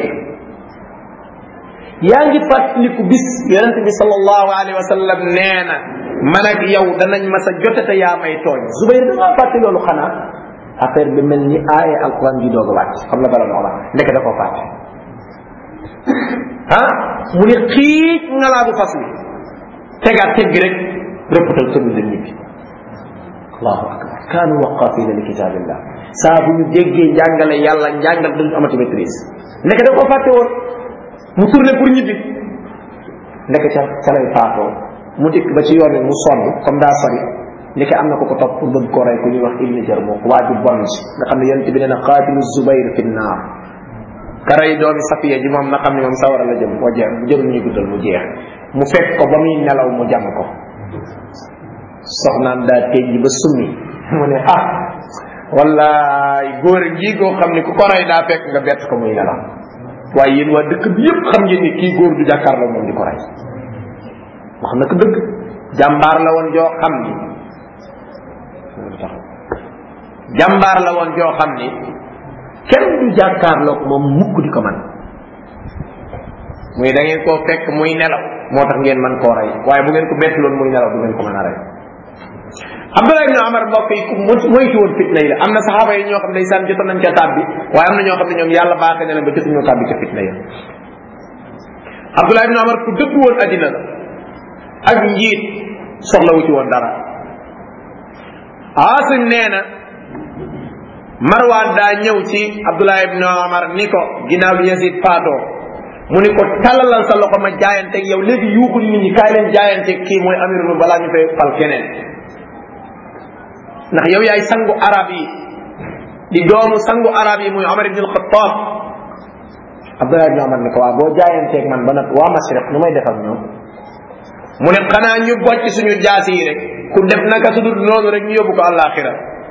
yaa ngi fàttaliku bis yonente bi sallallahu alayhi wa sallam nee na man ak yow danañ ma sa jote te yaa may tooñ Zubayr da ngaa fàtte loolu xanaa affaire bi mel ni aaye alquran ji doog a wàcc xam na bala moo la ndeke da koo fàtte ah mu ne xiic ngalaabu fas wi tegaat teg gi rek rëppatal tëdd dem ñibbi allahu akbar kaanu waqafina li kitabillah saa bu ñu déggee njàngale yàlla njàngal duñu amati maîtrise ndeke da koo fàtte woon mu tourné pour ñibbi ndeke ca ca lay faatoo mu dikk ba ci yoon wi mu sonn comme daa sori ndeke am na ko ko topp pour bëgg ko rey ku ñuy wax ibni jar moo ko waaju bon si nga xam ne yonent bi nee na qaatilu Zubayr fi naar ka rey doomi Safiya ji moom na xam ne moom sawara la jëm moo jeex jërul ñu guddal mu jeex mu fekk ko ba muy nelaw mu jam ko soxnaam daa tëj ba summi mu ne ah wallaay góor gi goo xam ne ku ko rey daa fekk nga bett ko muy nelaw waaye yéen waa dëkk bi yëpp xam ngeen ni kii góor du jàkkaarloo moom di ko rey wax na ko dëgg jàmbaar la woon joo xam ni jàmbaar la woon joo xam ni kenn du jàkkaarloo moom mukk di ko man muy da ngeen koo fekk muy nelaw moo tax ngeen man koo rey waaye bu ngeen ko bett loon muy nelaw du ngeen ko mën a rey Abdullah ibn Umar mbokk yi moytu woon fitna yi la am na saxaaba yi ñoo xam ne saan jotoon nañ ca tàbbi waaye am na ñoo xam ne ñoom yàlla baaxee na leen ba jotuñoo tàbbi ca fitna yi Abdullah ibn Umar ku dëgg woon addina la ak njiit soxlawu ci woon dara Aasim nee na Marwaan daa ñëw ci Abdullah ibn Umar ni ko ginnaaw bi Yazid faatoo mu ni ko talalal sa loxo ma jaayanteeg yow léegi yuuxul nit ñi kaay leen jaayanteeg kii mooy amirul balaa ñu fay fal keneen ndax yow yaay sangu arab yi di doomu sangu arab yi muy Umar ibn al-Khattab Abdullah ibn Umar ni ko waa boo jaayanteeg man ba nag waa Mashriq nu may def ak ñoom mu ne xanaa ñu bocc suñu jaasi yi rek ku def naka su dul noonu rek ñu yóbbu ko àllaaxira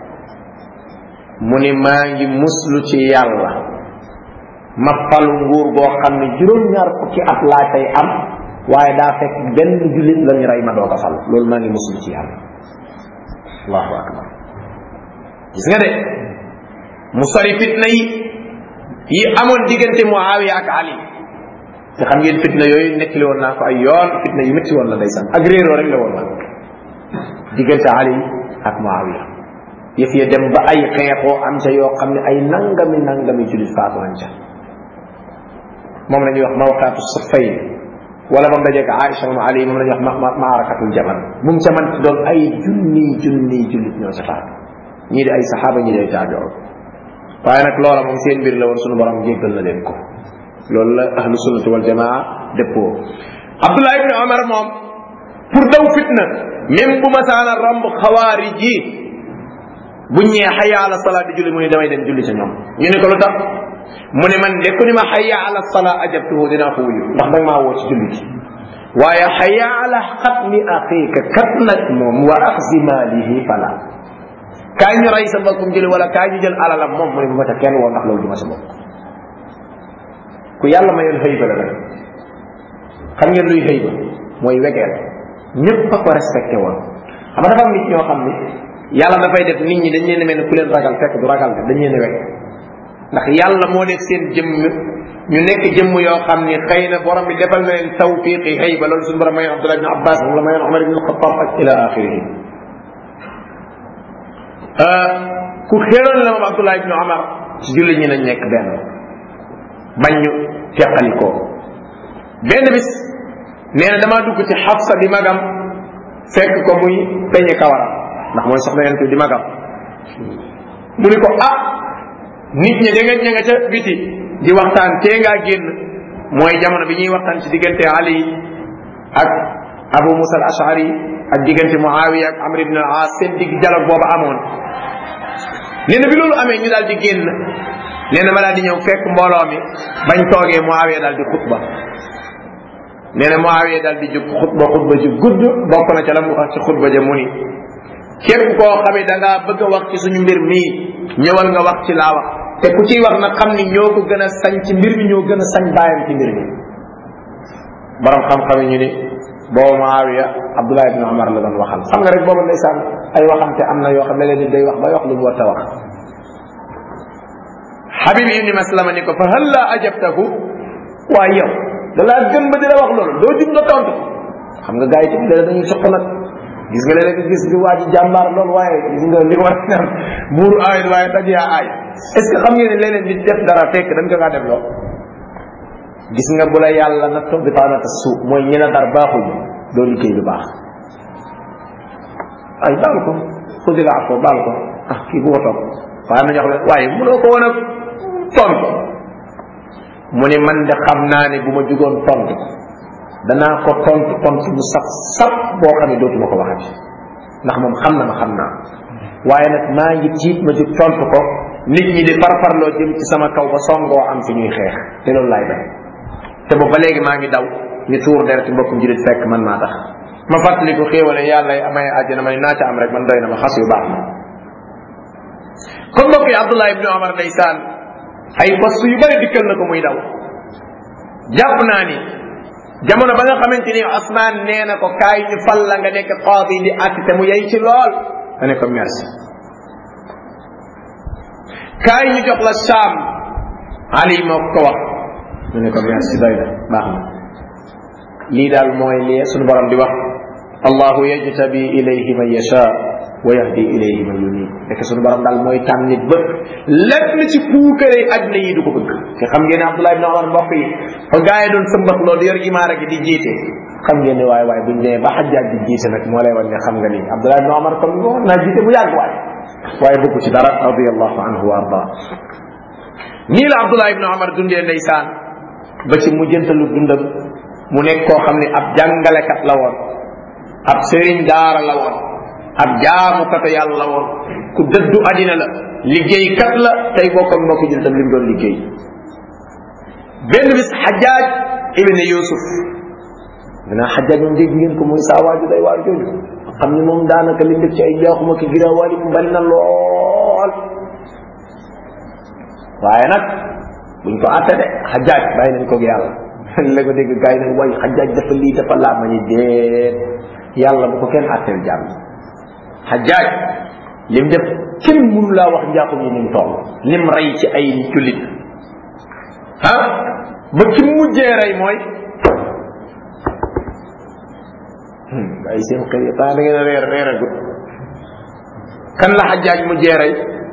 mu ni maa ngi muslu ci yàlla ma falu nguur boo xam ne juróom-ñaar fukki at laa tey am waaye daa fekk benn jullit la ñu rey ma doog a fal loolu maa ngi muslu ci yàlla allahu akbar gis nga de mu sori fitna yi yi amoon diggante Muawiya ak Ali te xam ngeen fitna yooyu nettali woon naa ko ay yoon fitna yu métti woon la ndeysaan ak réeroo rek la woon nag diggante Ali ak Muawiya yëf ya dem ba ay xeexoo am ca yoo xam ne ay nangami nangami julit faatu nañ ca moom la ñuy wax mawqaatu saffayn wala ba mu dajeeg Aïcha moom Ali moom la ñuy wax ma maarakatul jamal mu ngi ca man ci doon ay junni junni jullit ñoo ca faatu ñii di ay saxaaba ñii di ay taabi'un waaye nag loola moom seen mbir la woon sunu borom jéggal na leen ko loolu la ahlu sunnati wal jamaa dëppoo Abdullah ibn Omar moom pour daw fitna même bu masaana romb xawaarij yi bu ñee hayya ala salaat di julli mu ne damay dem julli ca ñoom ñu ne ko lu tax mu ne man de ku ni ma hayya ala salaat ajabtuhu dinaa ko wuyu ndax danga maa woo ci julli gi waaye hayya ala xatmi axiika kat nag moom wa axzi maalihi fala kaay ñu rey sa mbokkum julli wala kaay ñu jël alalam moom mu ne bu ma ca kenn woo ndax loolu du ma sa bokk ku yàlla mayoon xëy ba la nag xam ngeen luy xëy ba mooy wegeel ñëpp a ko respecté woon xam nga dafa am nit ñoo xam ni yàlla dafay def nit ñi dañ leen mel ne ku leen ragal fekk du ragal de dañ leen weg ndax yàlla moo def seen jëmm ñu nekk jëmm yoo xam ni xëy na borom bi defal na leen tawfiqi xëy ba loolu suñu borom mayoon Abdullah ibn Abbas moom la mayoon Umar ibn Khattab ak ila axirihi ku xéeroon la moom Abdullah ibn Umar ci julli ñi nañ nekk benn bañ ñu teqalikoo benn bis nee na damaa dugg ci Xafsa di magam fekk ko muy peñe kawaram ndax mooy soxna yonent di magam mu ni ko ah nit ñi da nga ña nga ca biti di waxtaan tee ngaa génn mooy jamono bi ñuy waxtaan ci diggante Ali ak Abu Musa al-Ash'ari ak diggante Muawiya ak Amr ibn al-As seen digg dialogue boobu amoon nee na bi loolu amee ñu daal di génn nee na ma daal di ñëw fekk mbooloo mi bañ toogee Muawiya daal di xutba nee na Muawiya daal di jóg xutba xutba ji gudd bokk na ca la mu wax ci xutba ja mu ni képp koo xamee da ngaa bëgg a wax ci suñu mbir mii ñëwal nga wax ci laa wax te ku ciy wax nag xam ni ñoo ko gën a sañ ci mbir mi ñoo gën a sañ bàyyam ci mbir mi borom xam-xam yi ñu ni boobu Muawiya Abdullah ibn Umar la doon waxal xam nga rek boobu ndeysaan ay waxante am na yoo xam ne leen day wax ba wax lu mu war a wax Habib ibn Maslama ni ko fa hal la ajabtahu waaye yow da laa gën ba di la wax loolu doo jug nga tontu xam nga gars yi tamit léeg dañuy soq nag gis nga léeg-léeg gis nga waa ji jàmbaar loolu waaye gis nga li war a naan buuru aay waaye daj yaa aay est-ce que xam ngeen ne léeg-léeg nit def dara fekk dañ ko kaa def loo gis nga bu la yàlla na toog bitanata suuf mooy ñi la dar baaxuñu doo liggéey lu baax ay baal ko xudi la afo baal ko ah kii bu ko toog waaye am na ñoo xam ne waaye mënoo ko woon a tontu mu ne man de xam naa ne bu ma jugoon tontu danaa ko tontu tontu bu saf saf boo xam ne dootuma ko waxati ndax moom xam na ma xam naa waaye nag maa ngi tiit ma jóg tontu ko nit ñi di farfarloo jëm ci sama kaw ba songoo am fi ñuy xeex te loolu laay def te boobu ba léegi maa ngi daw ñu tuur der ci mbokkum julit fekk man maa tax ma fàttali ko xéewale yàlla amay àjjana ma ne naa ca am rek man doy na ma xas yu baax na kon mbokk yi Abdullah ibn Umar ndeysaan ay post yu bëri dikkal na ko muy daw jàpp naa ni jamono ba nga xamante ni Ousmane nee na ko kaay ñu fal la nga nekk qaadi di àtte te mu yey ci lool ma ne ko merci kaay ñu jox la Saam Ali moo ko wax ma ne ko merci doy na baax na lii daal mooy lii suñu borom di wax allahu yajtabi ilayhi man yasha wa yahdi ilayhi man yunib nekk suñu borom daal mooy tànn nit ba lépp na ci puukare àddina yi du ko bëgg te xam ngeen ne Abdullah ibn Umar mbokk yi fa gaa yi doon sëmbax loolu yor imaara gi di jiite xam ngeen ne waaye waaye buñ demee ba Hajjaaj di jiite nag moo lay wan ne xam nga ni Abdullah ibn Umar comme ngo naa jiite bu yàgg waay waaye bëgg ci dara radiyallahu anhu wa arda nii la Abdullah ibn Umar dundee ndeysaan ba ci mujjantalu dundam mu nekk koo xam ne ab jàngalekat la woon ab sëriñ daara la woon ab jaamukatu yàlla la woon ku dëddu àddina la liggéeykat la tey bokk ak mbokk jullitam li mu doon liggéey benn bis Hajjaaj ibn Yusuf danaa Hajjaaj moom dégg ngeen ko mooy saa waaju day waar jooju xam ni moom daanaka li def ci ay jaaxuma ki giraawaali mu bari na lool waaye nag buñ ko àtte de Hajjaaj bàyyi nañ ko yàlla la ko dégg gars yi nag way Hajjaaj dafa lii dafa laa ma ni déet yàlla bu ko kenn àtteel jàmm Hajjaaj lim def kenn mënu laa wax njaaxum yi ni mu toll lim rey ci ay jullit ah ba ki mujjee rey mooy ay seen xëy taa da ngeen a reer reeragut kan la Hajjaaj mu jeeray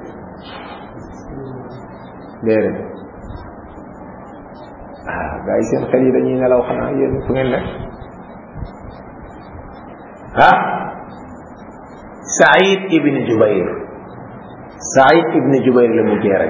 déedéet ah gars yi seen xel yi dañuy nelaw xanaa yéen fu ngeen nekk ah Saïd ibn Jubayr Saïd ibn Jubayr la mu jeeray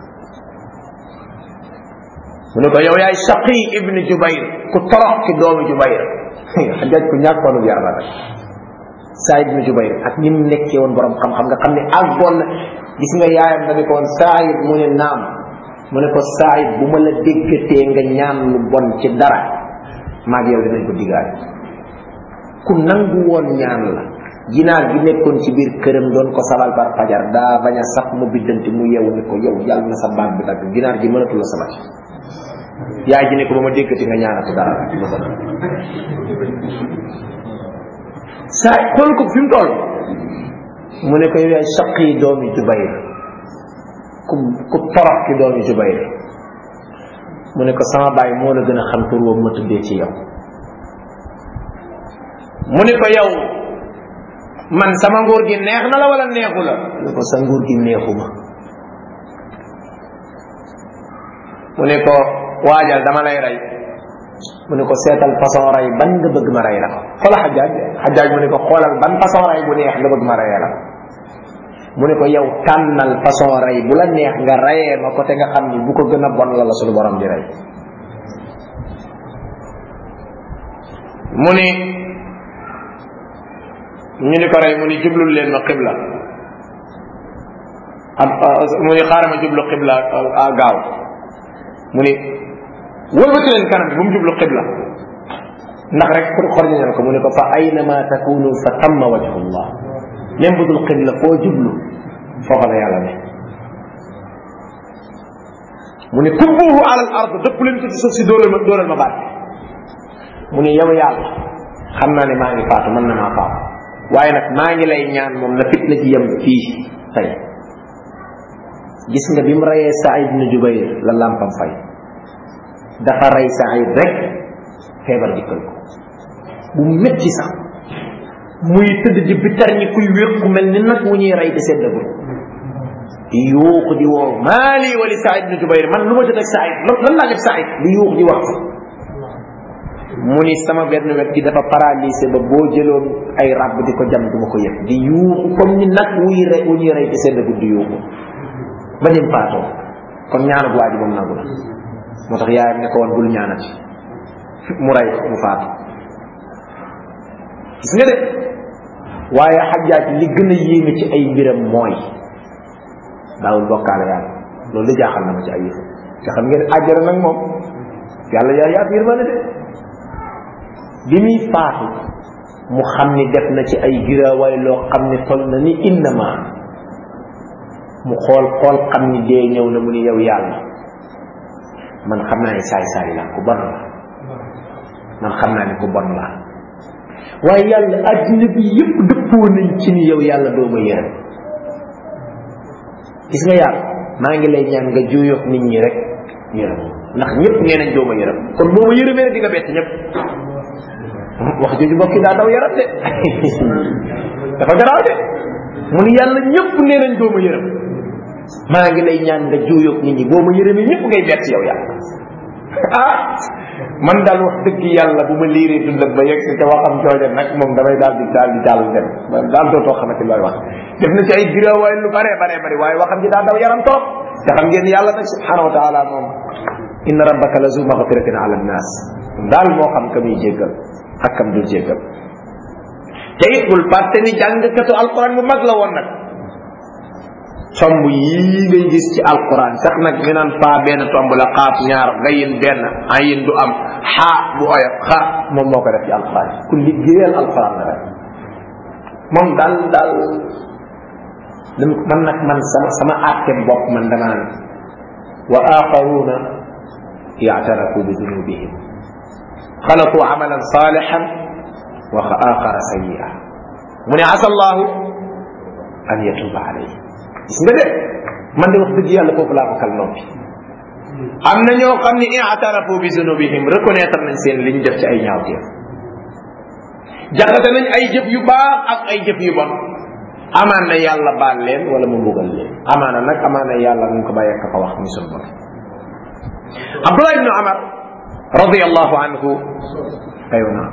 mu ne ko yow yaay Saqi ibn Jubayr ku torox ci doomi Jubayr Hajjaaj ku ñàkkoonu yar la rek Saïd ibn Jubayr ak ni mu nekkee woon borom xam-xam nga xam ne àggoon na gis nga yaayam da ne ko woon Saïd mu ne naam mu ne ko Saïd bu ma la déggatee nga ñaan lu bon ci dara maa ngi yow dinañ ko digaale ku nangu woon ñaan la ginaar gi nekkoon ci biir këram doon ko sabal par fajar daa bañ a sax mu biddanti mu yeewu ne ko yow yàlla na sa baat bi dagg ginaar gi mënatu la sabal yaay ji ne ko ba ma déggati nga ñaanatu dara saa xool ko fi mu toll mu ne ko yow yaay Saqi doomi Jubayr ku ku torox ki doomi Jubayr mu ne ko sama baay moo la gën a xam tur woowu ma tuddee ci yow mu ne ko yow man sama nguur gi neex na la wala neexu la mu ne ko sa nguur gi neexuma mu ne ko waajal dama lay rey mu ne ko seetal façon rey ban nga bëgg ma rey la ko xoola Hajjaaj Hajjaaj mu ne ko xoolal ban façon rey bu neex nga bëgg ma reyee la mu ne ko yow tànnal façon rey bu la neex nga reyee ma ko te nga xam ni bu ko gën a bon la la suñu borom di rey mu ni ñu ni ko rey mu ni jublul leen ma xibla ab mu ni xaaral ma jublu xibla gaaw mu ni wëlbati leen kanam bi bu mu jublu xibla ndax rek pour xorñañal ko mu ne ko fa aynama takunu fa tamma wajhullah même bu dul xibla foo jublu foofa la yàlla ne mu ne kubbuhu ala al ard dëpp leen ko ci suuf si dóoral ma dóoral ma baat mu ne yow yàlla xam naa ne maa ngi faatu mën na maa faatu waaye nag maa ngi lay ñaan moom na fitna ji yem fii tey gis nga bi mu reyee Saïd ibn Jubayr la lampam fay dafa rey Saïd rek feebar dikkal ko bu metti sax muy tëdd di bitar ñi kuy wéqu mel ni nag wu ñuy rey di seddagul di yuuxu di woo maali wali Saïd ibn Jubayr man lu ma jot ak Saïd lan laa def Saïd di yuuxu di wax mu ni sama benn wet gi dafa paralysé ba boo jëloon ay ràbb di ko jam du ma ko yëg di yuuxu comme ni nag wuy rey wu ñuy rey di seddagul di yuuxu ba nim faatoo kon ñaanag waa ji moom nangu na moo tax yaayam ne ko woon bul ñaanati mu rey mu faatu gis nga de waaye Hajjaaj li gën a yéeme ci ay mbiram mooy daawul bokkaale yàlla loolu da jaaxal na ma ci ay yëf te xam ngeen àjjana nag moom yàlla yaa yaa biir ma ne de bi muy faatu mu xam ni def na ci ay giraawaay loo xam ne tol na ni innama mu xool xool xam ni dee ñëw na mu ni yow yàlla man xam naa ni saay saay la ku bon la man xam naa ni ku bon la waaye yàlla addina bi yépp dëppoo nañ ci ni yow yàlla doo ma yërëm gis nga yàlla maa ngi lay ñaan nga juuyoog nit ñi rek yërëm ndax ñëpp nee nañ doo ma yërëm kon boo ma yërëmee rek di nga bett ñëpp wax jooju mbokk yi daa daw yaram de dafa garaaw de mu ni yàlla ñëpp nee nañ doo ma yërëm maa ngi lay ñaan nga juuyoog nit ñi boo ma yërëmee ñëpp ngay bett yow yàlla ah man daal wax dëgg yàlla bu ma liiree dundam ba yegg si te waxam jooja nag moom damay daal di daal di daal dem daal dootoo xamante looy wax def na ci ay giraawaay lu bare bare bari waaye waxam ji daa daw yaram trop te xam ngeen yàlla nag subhanahu wa taala moom inna rabbaka la zu maghfiratin ala nnas daal moo xam ka muy jéggal ak kam dul jéggal te it bul fàtte ni jàngkatu alquran bu mag la woon nag tomb yii ngay gis ci alquran sax nag ñu naan faa benn tomb la xaaf ñaar gayin benn ayin du am xaa bu oyof xa moom moo ko def ci alquran ku liggéeyal alquran la rek moom daal daal man nag man sama sama àtte bopp man dama ne wa axaruna yaatarafu bi dunubihim xalaqu amalan salihan wa axara sayyi'a mu ne asa allahu an yatuba alayhi gis nga de man de wax dëgg yàlla foofu laa ko kal noppi am na ñoo xam ne i'tarafu bi zunubihim reconnaître nañ seen liñ def ci ay ñaawteef jaxate nañ ay jëf yu baax ak ay jëf yu bon amaana yàlla baal leen wala mu mbugal leen amaana nag amaana yàlla mu ko bàyyee ka ko wax muy sunu borom Abdullah ibn Umar radiyallahu anhu aywa naa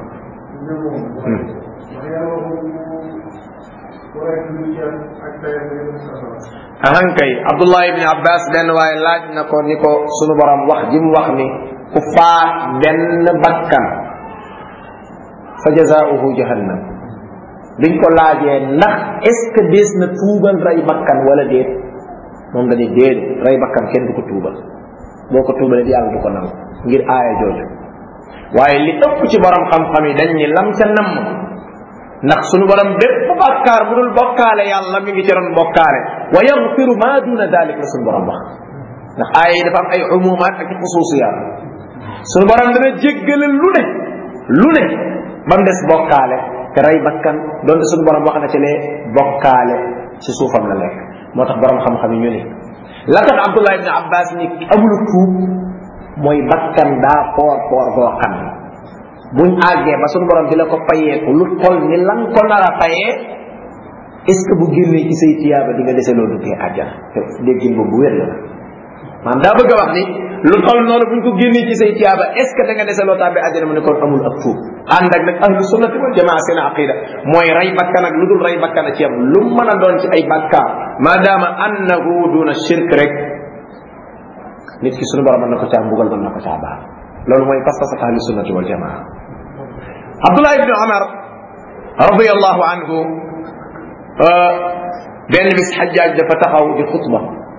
ahan kay Abdullah ibn Abbas benn waaye laaj na ko ni ko sunu borom wax ji mu wax ni ku faat benn bakkan fa jazaauhu jahannam biñ ko laajee ndax est ce que des na tuubal ray bakkan wala déet moom dañuy déet ray bakkan kenn du ko tuubal boo ko tuubalee yàlla du ko nangu ngir aaya jooju waaye li ëpp ci borom xam-xam yi dañ ni lam ca namm ndax sunu borom bépp bakkaar bu dul bokkaale yàlla mi ngi ci ron bokkaale wa yaghfiru ma duna dalik la sunu borom wax ndax aaya yi dafa am ay umumaat ak xusuusiyaat sunu borom dana jéggale lu ne lu ne ba mu des bokkaale te rey bakkan doonte suñu borom wax na ci ne bokkaale ci suufam la nekk moo tax borom xam-xam yi ñu ni la tax Abdullah ibn Abbas ni amul tuub mooy bakkan daa foor foor boo xam ne buñ àggee ba suñu borom di la ko fayeeku lu toll ni lan ko nar a fayee est ce que bu génnee ci say tiyaaba di nga dese loo duggee àjjana te déggin boobu wér la maanaam daa bëgg a wax ni lu toll noonu buñ ko génnee ci say tiyaaba est ce que da nga dese loo tàbbee àjjana mu ne kon amul ak tuub ànd ak nag ahlu sunnati wal jamaa seen aqida mooy rey bakkan ak lu dul rey bakkan a ci am lu mën a doon ci ay bakkaar maadaama annahu duna shirk rek nit ki sunu borom mën na ko caa mbugal mën na ko caa baal loolu mooy pas-pas ak ahlu sunnati wal jamaa Abdullah ibn Umar radiyallahu anhu benn bis Hajjaaj dafa taxaw di xutba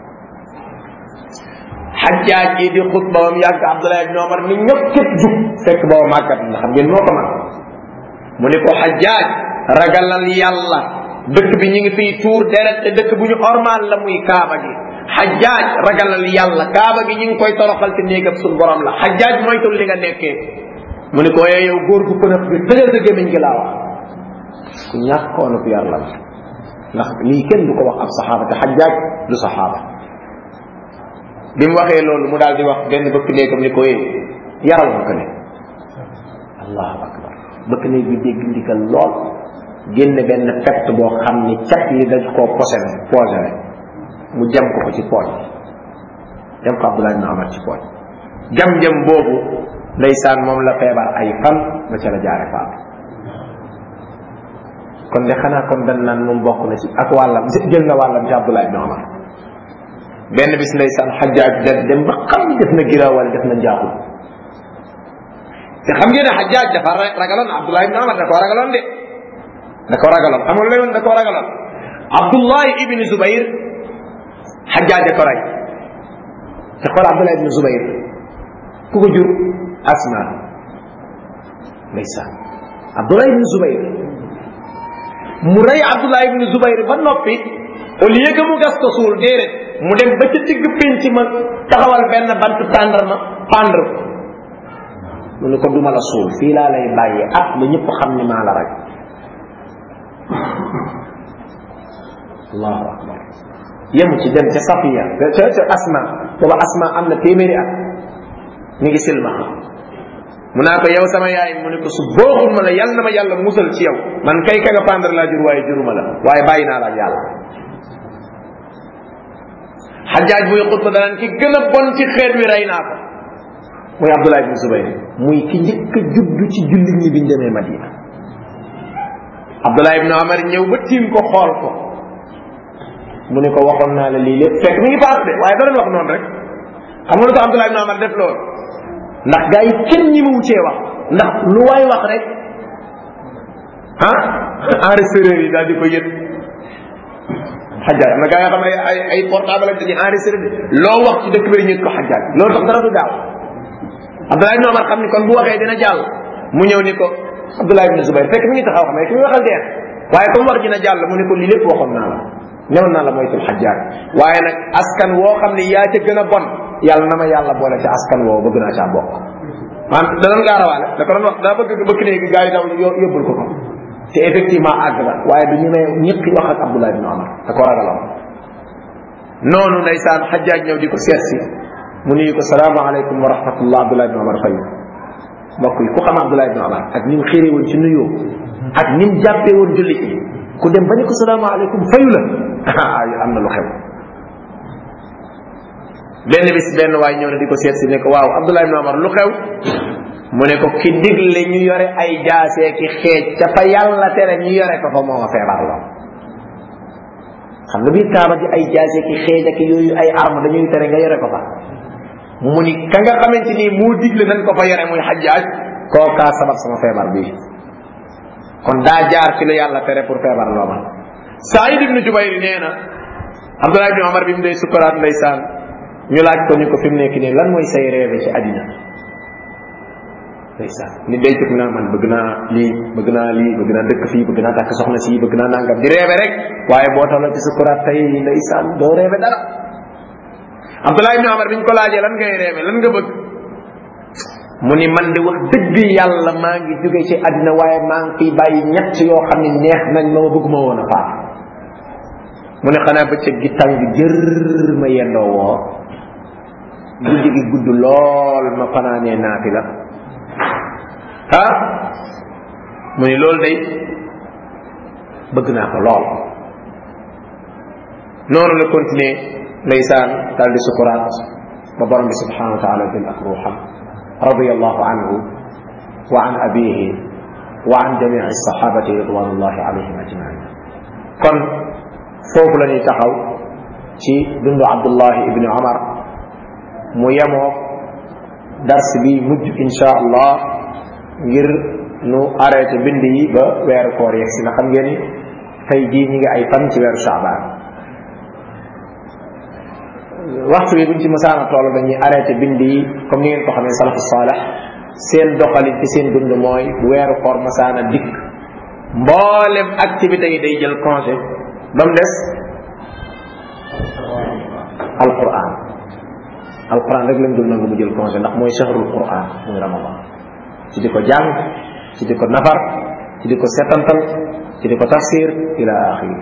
Hajjaaj yi di xutba bam yàgg Abdullah ibn Umar ni ñëpp képp jug fekk booba màggat na xam ngeen moo ko man mu ne ko Hajjaaj ragalal yàlla dëkk bi ñu ngi fiy tuur deret te dëkk bu ñu ormaal la muy kaaba gi Hajjaaj ragalal yàlla kaaba gi ñu ngi koy toroxal te néegam suñu borom la Hajjaaj moytul li nga nekkee mu ne ko yee yow góor gu pënëf bi tëjal sa gémmiñ gi laa wax ku ñàkkoonu fi yàlla la ndax lii kenn du ko wax ab saxaaba te Hajjaaj du saxaaba bi mu waxee loolu mu daal di wax benn bëkk néegam ni ko yee yaral bëkk néeg allahu akbar bëkk néeg bi dégg ndigal lool génn benn fett boo xam ni cat yi dañ koo posene posene mu jam ko ko ci pooj jam ko Abdullah ibn Umar ci pooj jam-jam boobu ndeysaan moom la feebar ay fan ba ca la jaare faatu kon de xanaa kon dañ naan moom bokk na ci ak wàllam jël na wàllam ci Abdullah ibn Umar benn bis ndeysaan Hajjaaj dem dem ba xam ni def na giraawal def na njaaxul te xam ngeen ne Hajjaaj dafa ragaloon Abdullah ibn Umar da koo ragaloon de da koo ragaloon xam nga lu da koo ragaloon Abdullah ibn Zubayr Hajjaaj da ko rey te xool Abdullah ibn Zubayr ku ko jur Asma ndeysaan Abdullah ibn Zubayr mu rey Abdullah ibn Zubayr ba noppi au lieu que mu gas ko suul déedéet mu dem ba ca digg penc ma taxawal benn bant tàndarma pendre ko mu ne ko duma la suul fii laa lay bàyyi at ba ñëpp xam ni maa la rey allahu akbar yemu ci dem ca Safiya ca ca Asma booba Asma am na téeméeri at mi ngi silma mu naa ko yow sama yaay mu ne ko su booxul ma la yal na ma yàlla musal ci yow man kay ka nga pendre laa jur waaye juruma la waaye bàyyi naa la ak yàlla Hajjaaj buy xutba danaan ki gën a bon ci xeet wi rey naa ko muy Abdullah ibn Zubayr muy ki njëkk a juddu ci jullit ñi biñ demee Madina Abdullah ibn Umar ñëw ba tiim ko xool ko mu ne ko waxoon naa la lii lépp fekk mi ngi paas de waaye da doon wax noonu rek xam nga lu ko Abdullah ibn Umar def loolu ndax gaa yi kenn ñi mu wucee wax ndax lu waay wax rek ah enregistreur yi daal di ko yët Hajjaaj am na gaa yoo xam ne ay ay portable ak dañuy enregistré loo wax ci dëkk bi ñu ko Hajjaaj loolu tax dara du gaaw Abdullah ibn Umar xam ni kon bu waxee dina jàll mu ñëw ni ko Abdullah ibn Zubayr fekk mi ngi taxaw xam ne ki muy waxal dee waaye comme wax dina jàll mu ne ko lii lépp waxoon naa la newoon naa la moytul Hajjaaj waaye nag askan woo xam ne yaa ca gën a bon yàlla na ma yàlla boole ca askan woo bëgg naa caa bokk maanaam da doon gaarawaale da ko doon wax daa bëgg bëgg léegi gaa yi daw yóbbul ko ko te effectivement àgg la waaye du ñu ne ñëpp wax ak Abdullah ibn Umar da ko ragaloon noonu ndeysaan Hajjaaj ñëw di ko seet si mu nuyu ko salaamaaleykum wa rahmatullah Abdullah ibn Umar fayu mbokk yi ku xam Abdullah ibn Umar ak ni mu xéree woon ci nuyoo ak ni mu jàppee woon jullit yi ku dem ba ni ko salaamaaleykum fayu la am na lu xew. benn bis benn waay ñëw na di ko seet si ne ko waaw Abdullah ibn Umar lu xew mu ne ko ki digle ñu yore ay jaasee ki xeej ca fa yàlla tere ñu yore ko fa moo ma feebar la. xam nga biir kaaba gi ay jaasee ki xeej ak yooyu ay arme dañuy tere nga yore ko fa mu ni ka nga xamante ni moo digle nañ ko fa yore muy Hajjaaj kookaa sabab sama feebar bi kon daa jaar ci la yàlla tere pour feebar loo ma. Saïd ibn Jubayr nee na Abdullah ibn Umar bi mu day sukkuraat ndeysaan ñu laaj ko ni ko fi mu nekk nii lan mooy say rêve ci àddina ndeysaan ni day jóg naa man bëgg naa lii bëgg naa lii bëgg naa dëkk fii bëgg naa tàkk soxna si bëgg naa nangam di rêve rek waaye boo toll ci sukkuraat tey ndeysaan doo rêve dara. Abdullah ibn Umar bi ñu ko laajee lan ngay rêve lan nga bëgg mu ni man de wax dëgg yàlla maa ngi jóge ci àddina waaye maa ngi fiy bàyyi ñett yoo xam ne neex nañ ma ma bëgg ma woon a faat mu ne xanaa bëccëg gi tàng jër ma yendoo woor guddi gi gudd lool ma fanaanee naati la ah mu ni loolu day bëgg naa ko lool. noonu la continuer ndeysaan daal di sukuraat ba borom bi subhanahu wa taala jël ak ruuxam radiyallahu anhu wa an abihi wa an jamii sahabati ridwanullahi alayhim ajmain. kon foofu la ñuy taxaw ci dundu Abdullahi ibni Umar mu yemoo dars bi mujj insha allah ngir nu arrêté bind yi ba weeru koor yegg si na xam ngeen ni tey jii ñi ngi ay fan ci weeru Shaabaan waxtu bi buñ ci mësaana toll dañuy arrêté bind yi comme ni ngeen ko xamee salafu saalex seen doxalin ci seen dund mooy bu weeru koor mësaana dikk mboolem activités yi day jël congé ba mu des alquran alquran rek lañ dul nangu mu jël congé ndax mooy shahrul quran muy ramadan ci di ko jàng ci di ko nafar ci di ko setantal ci di ko tafsir ila axiri.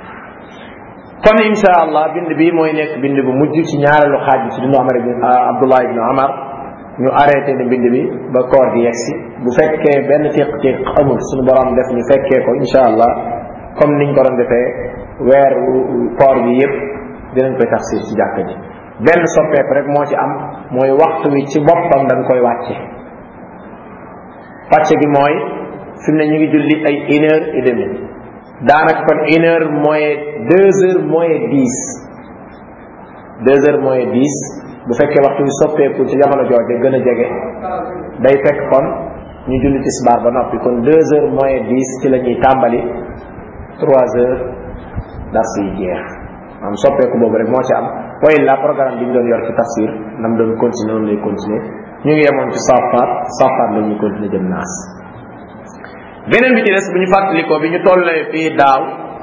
kon insha allah bind bi mooy nekk bind bu mujj ci ñaareelu xaaj bi ci dundu Umar ibn Abdullah ibn Umar ñu arrêté ne bind bi ba koor gi yegsi bu fekkee benn téq-téq amul suñu borom def ñu fekkee ko insha allah comme niñ ko doon defee weer koor bi yépp dinañ koy tafsir ci jàkka ji. benn soppeeku rek moo ci am mooy waxtu wi ci boppam dañ koy wàcce wàcce gi mooy fi mu ne ñu ngi julli ay une heure et demie daanaka kon une heure mooy deux heures mooy dix deux heures mooy dix bu fekkee waxtu wi soppeeku ci jamono jooje gën a jege day fekk kon ñu julli tisbaar ba noppi kon deux heures mooy dix ci la ñuy tàmbali trois heures dars yi jeex am soppeeku boobu rek moo ci am way la programme bi ñu doon yor ci tafsir nam doon continuer noonu lay continuer ñu ngi yemoon ci saafaat saafaat la ñuy continuer jëm naas. beneen bi ci des bu ñu fàttalikoo bi ñu tollee fii daaw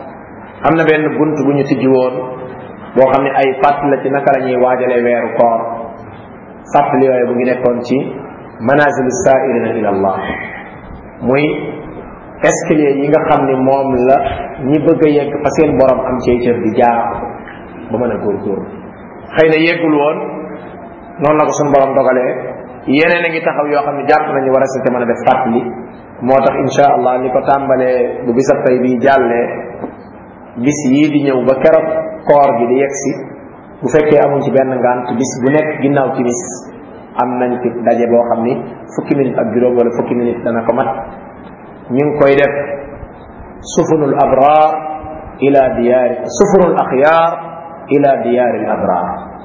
am na benn bunt bu ñu tijji woon boo xam ne ay fàttali la ci naka la ñuy waajalee weeru koor fàttali yooyu bu ngi nekkoon ci manazilu saa'irina ila allah muy escalier yi nga xam ni moom la ñi bëgg a yegg fa seen borom am ci cër di jaar ba mën a góorgóorlu xëy na yeggul woon noonu la ko suñu borom dogalee yeneen a ngi taxaw yoo xam ne jàpp nañu war a sante mën a def fàttali moo tax insha allah ni ko tàmbalee bu bisab tey bii jàllee bis yii di ñëw ba keroog koor gi di yegg si bu fekkee amuñ ci benn ngant bis bu nekk ginnaaw timis am nañ ci daje boo xam ni fukki minute ak juróom wala fukki minute dana ko mat ñu ngi koy def sufunul abrar ila diyaari sufunul axyaar ila diyaari al abrar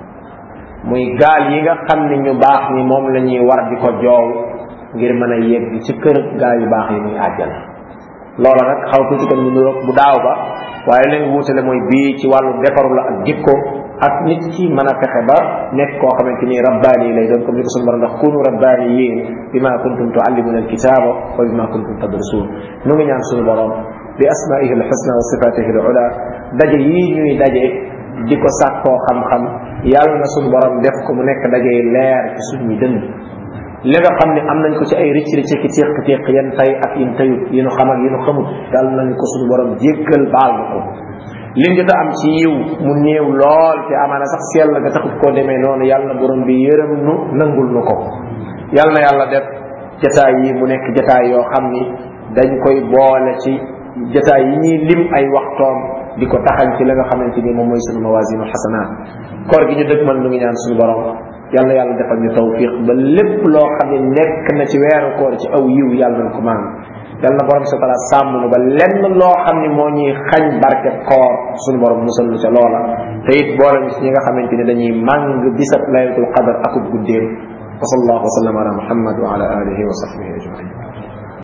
muy gaal yi nga xam ni ñu baax ni moom la ñuy war di ko joow ngir mën a yegg ci kër gaal yu baax yi muy àjjana loola nag xaw tuuti ko ñu nuroog bu daaw ba waaye leen wuutale mooy bii ci wàllu defaru la ak jikko ak nit ki mën a fexe ba nekk koo xamante ni rabbaani lay doon comme ni ko suñu borom ndax kunu rabbaani yéen bima kuntum tuallimuna alkitaba wa bima kuntum tadrusun nu ngi ñaan suñu borom bi asmaihi alxusna wa sifatihi alula daje yii ñuy daje di ko sàkkoo xam-xam yàlla na suñu borom def ko mu nekk daje leer ci suñuy dënd li nga xam ne am nañ ko ci ay ricc ricc ki téq téq yan tay ak yin tayut yi nu xam ak yi nu xamut dal nañ ko suñu borom jéggal baal na ko liñ jot a am ci yiw mu néew lool te amaana sax sell nga taxut koo demee noonu yàlla na borom bi yërëm nu nangul nu ko yàlla na yàlla def jataay yi mu nekk jataay yoo xam ni dañ koy boole ci jotaay yi ñuy lim ay waxtoom di ko taxañ ci la nga xamante ni moom mooy sunu mawasinu xasanaat koor gi ñu dëgmal nu ngi ñaan suñu borom yàlla yàlla defal ñu tawfiq ba lépp loo xam ne nekk na ci weeru koor ci aw yiw yàlla nañ ko maan yàlla na borom sa taala sàmm nu ba lenn loo xam ne moo ñuy xañ barke koor suñu borom musal nu ca loola te it boole ñu ci ñi nga xamante ni dañuy màng bisab laylatul qadar akub guddeem wa sallallahu wa sallam ala muhammad wa ala alihi wa sahbihi ajmain